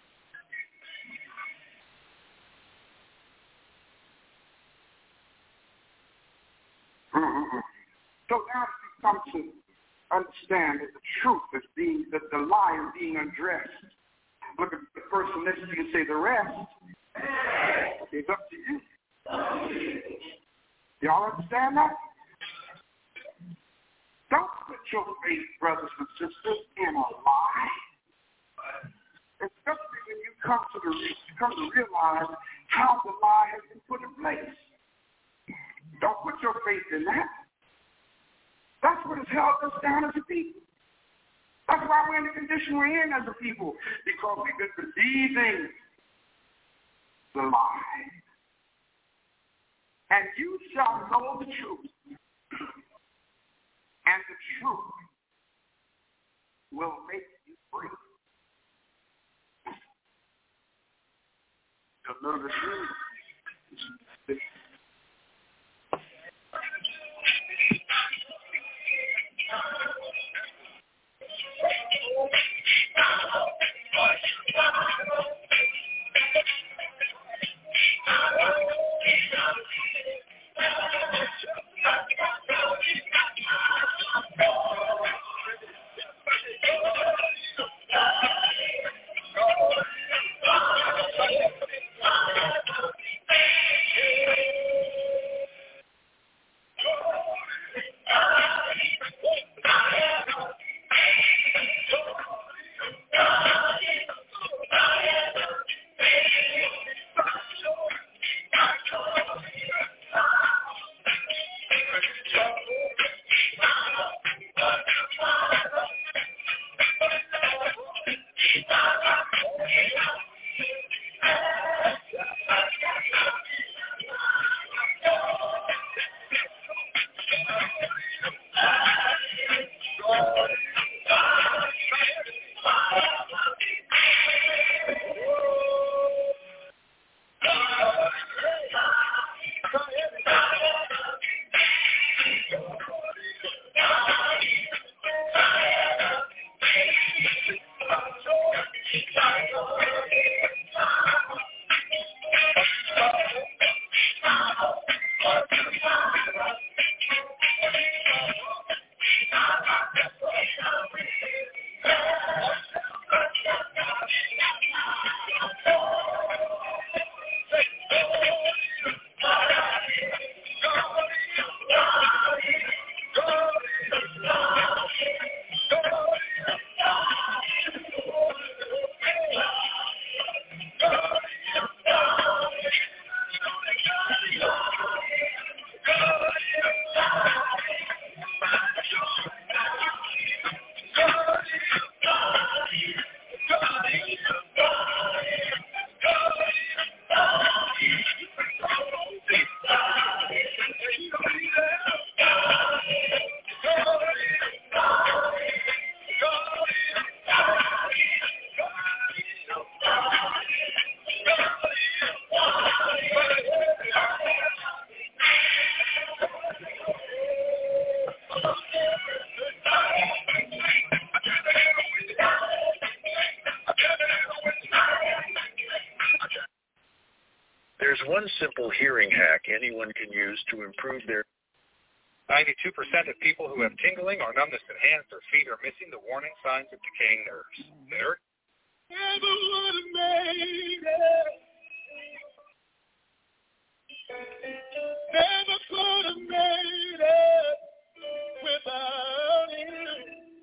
[SPEAKER 3] Mm-hmm. So now we come to understand that the truth is being, that the lie is being undressed. Look at the person next to you and say, the rest is up to you. Y'all understand that? Don't put your faith, brothers and sisters, in a lie. Especially when you come to the come to realize how the lie has been put in place. Don't put your faith in that. That's what has held us down as a people. That's why we're in the condition we're in as a people, because we've been believing the lie. And you shall know the truth, and the truth will make you free. You'll know the truth.
[SPEAKER 4] There's one simple hearing hack anyone can use to improve their...
[SPEAKER 5] ninety-two percent of people who have tingling or numbness in hands or feet are missing the warning signs of decaying nerves. Nerve?
[SPEAKER 6] Never would have made it. Never could have made it without you.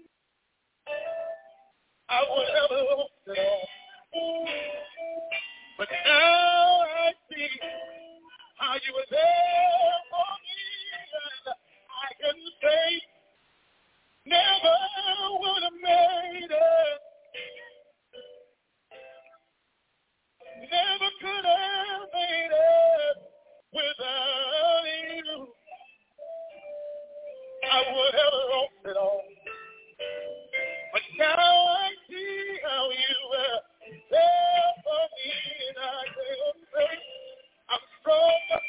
[SPEAKER 6] I would have lost it all. But now I see how you were there for me, and I can say, never would have made it. Never could have made it without you. I would have lost it all. But now I see how you were there for me, and I can say, I'm stronger,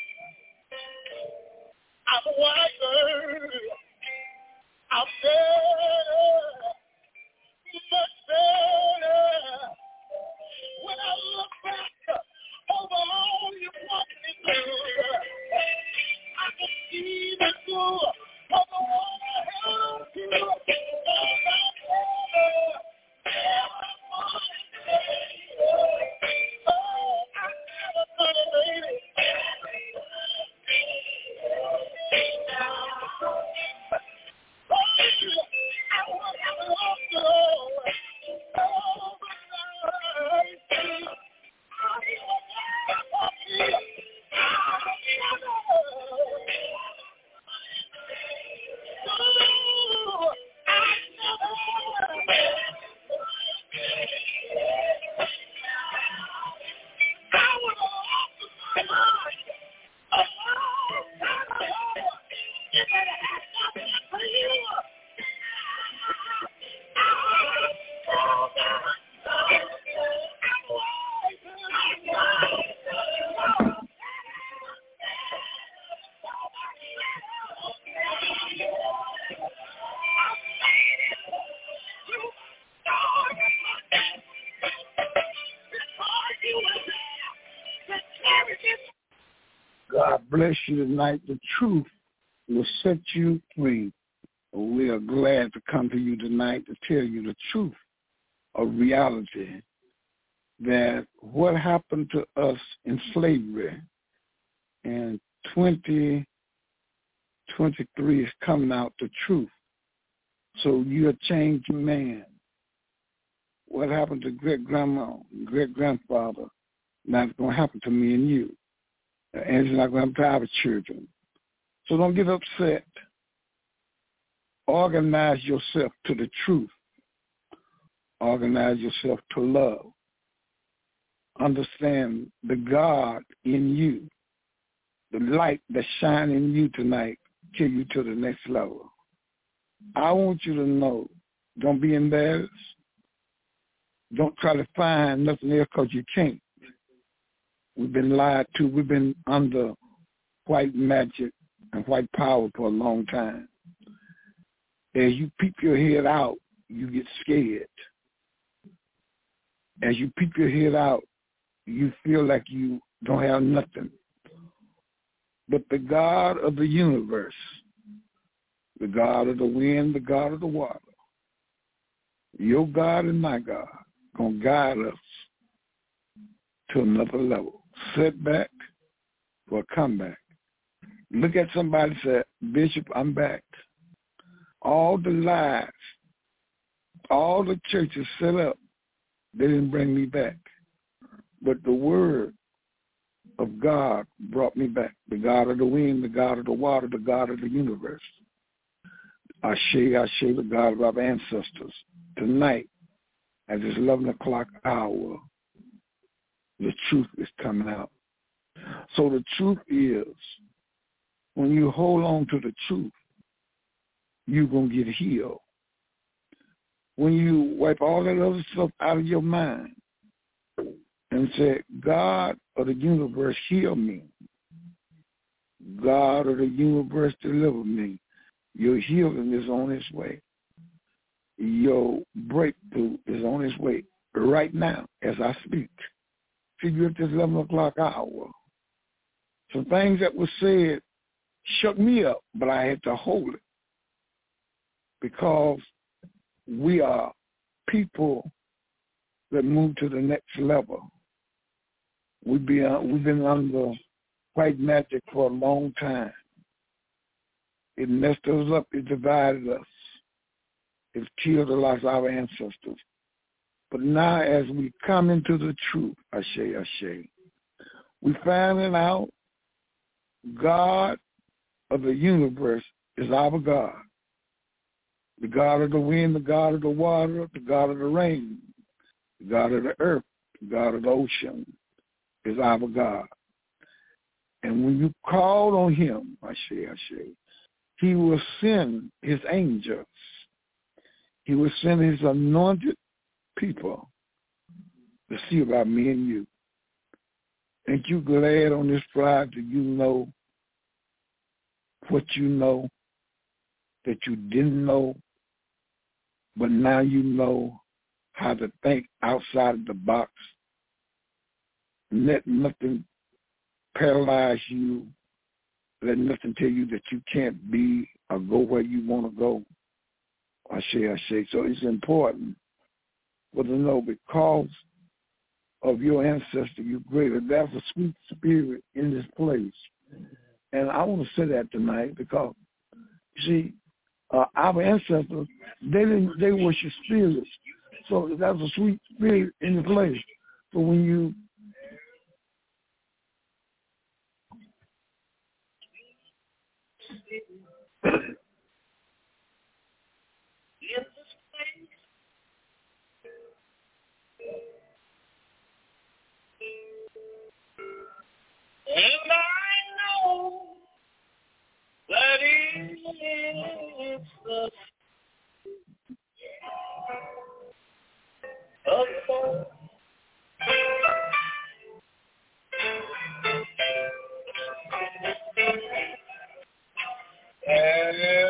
[SPEAKER 6] I'm wiser, I'm better, much better. When I look back over all you brought me through, I can see the good of the one I held on to. Oh, I never could have made it. I would have lost it all. Oh, but now I see
[SPEAKER 2] God bless you tonight. The truth will set you free. We are glad to come to you tonight to tell you the truth of reality, that what happened to us in slavery in twenty twenty-three is coming out the truth. So you're a changed man. What happened to great-grandma, great-grandfather, not going to happen to me and you. And it's not going to happen to our children. So don't get upset. Organize yourself to the truth. Organize yourself to love. Understand the God in you, the light that shines in you tonight, take you to the next level. I want you to know, don't be embarrassed. Don't try to find nothing else because you can't. We've been lied to. We've been under white magic and white power for a long time. As you peep your head out, you get scared. As you peep your head out, you feel like you don't have nothing. But the God of the universe, the God of the wind, the God of the water, your God and my God, going to guide us to another level. Setback for a comeback. Look at somebody and say, Bishop, I'm back. All the lies, all the churches set up, they didn't bring me back. But the word of God brought me back. The God of the wind, the God of the water, the God of the universe. Ashe, Ashe, the God of our ancestors. Tonight, at this eleven o'clock hour, the truth is coming out. So the truth is, when you hold on to the truth, you're going to get healed. When you wipe all that other stuff out of your mind and say, God of the universe, heal me. God of the universe, deliver me. Your healing is on its way. Your breakthrough is on its way right now as I speak. See, you're at this eleven o'clock hour. Some things that were said shook me up, but I had to hold it because we are people that move to the next level. We've been, we've been under white magic for a long time. It messed us up. It divided us. It killed a lot of our ancestors. But now as we come into the truth, Ashe, Ashe, we finding out God of the universe is our God. The God of the wind, the God of the water, the God of the rain, the God of the earth, the God of the ocean is our God. And when you call on him, Ashe, Ashe, he will send his angels. He will send his anointed people to see about me and you. Ain't you glad on this Friday you know what you know that you didn't know, but now you know how to think outside of the box. Let nothing paralyze you. Let nothing tell you that you can't be or go where you want to go. I say, I say. So it's important for to know because of your ancestor, you're greater. There's a sweet spirit in this place. And I want to say that tonight because, you see, uh, our ancestors, they didn't, they worship spirits. So there's a sweet spirit in the place. So when you
[SPEAKER 6] and I know that it's the of and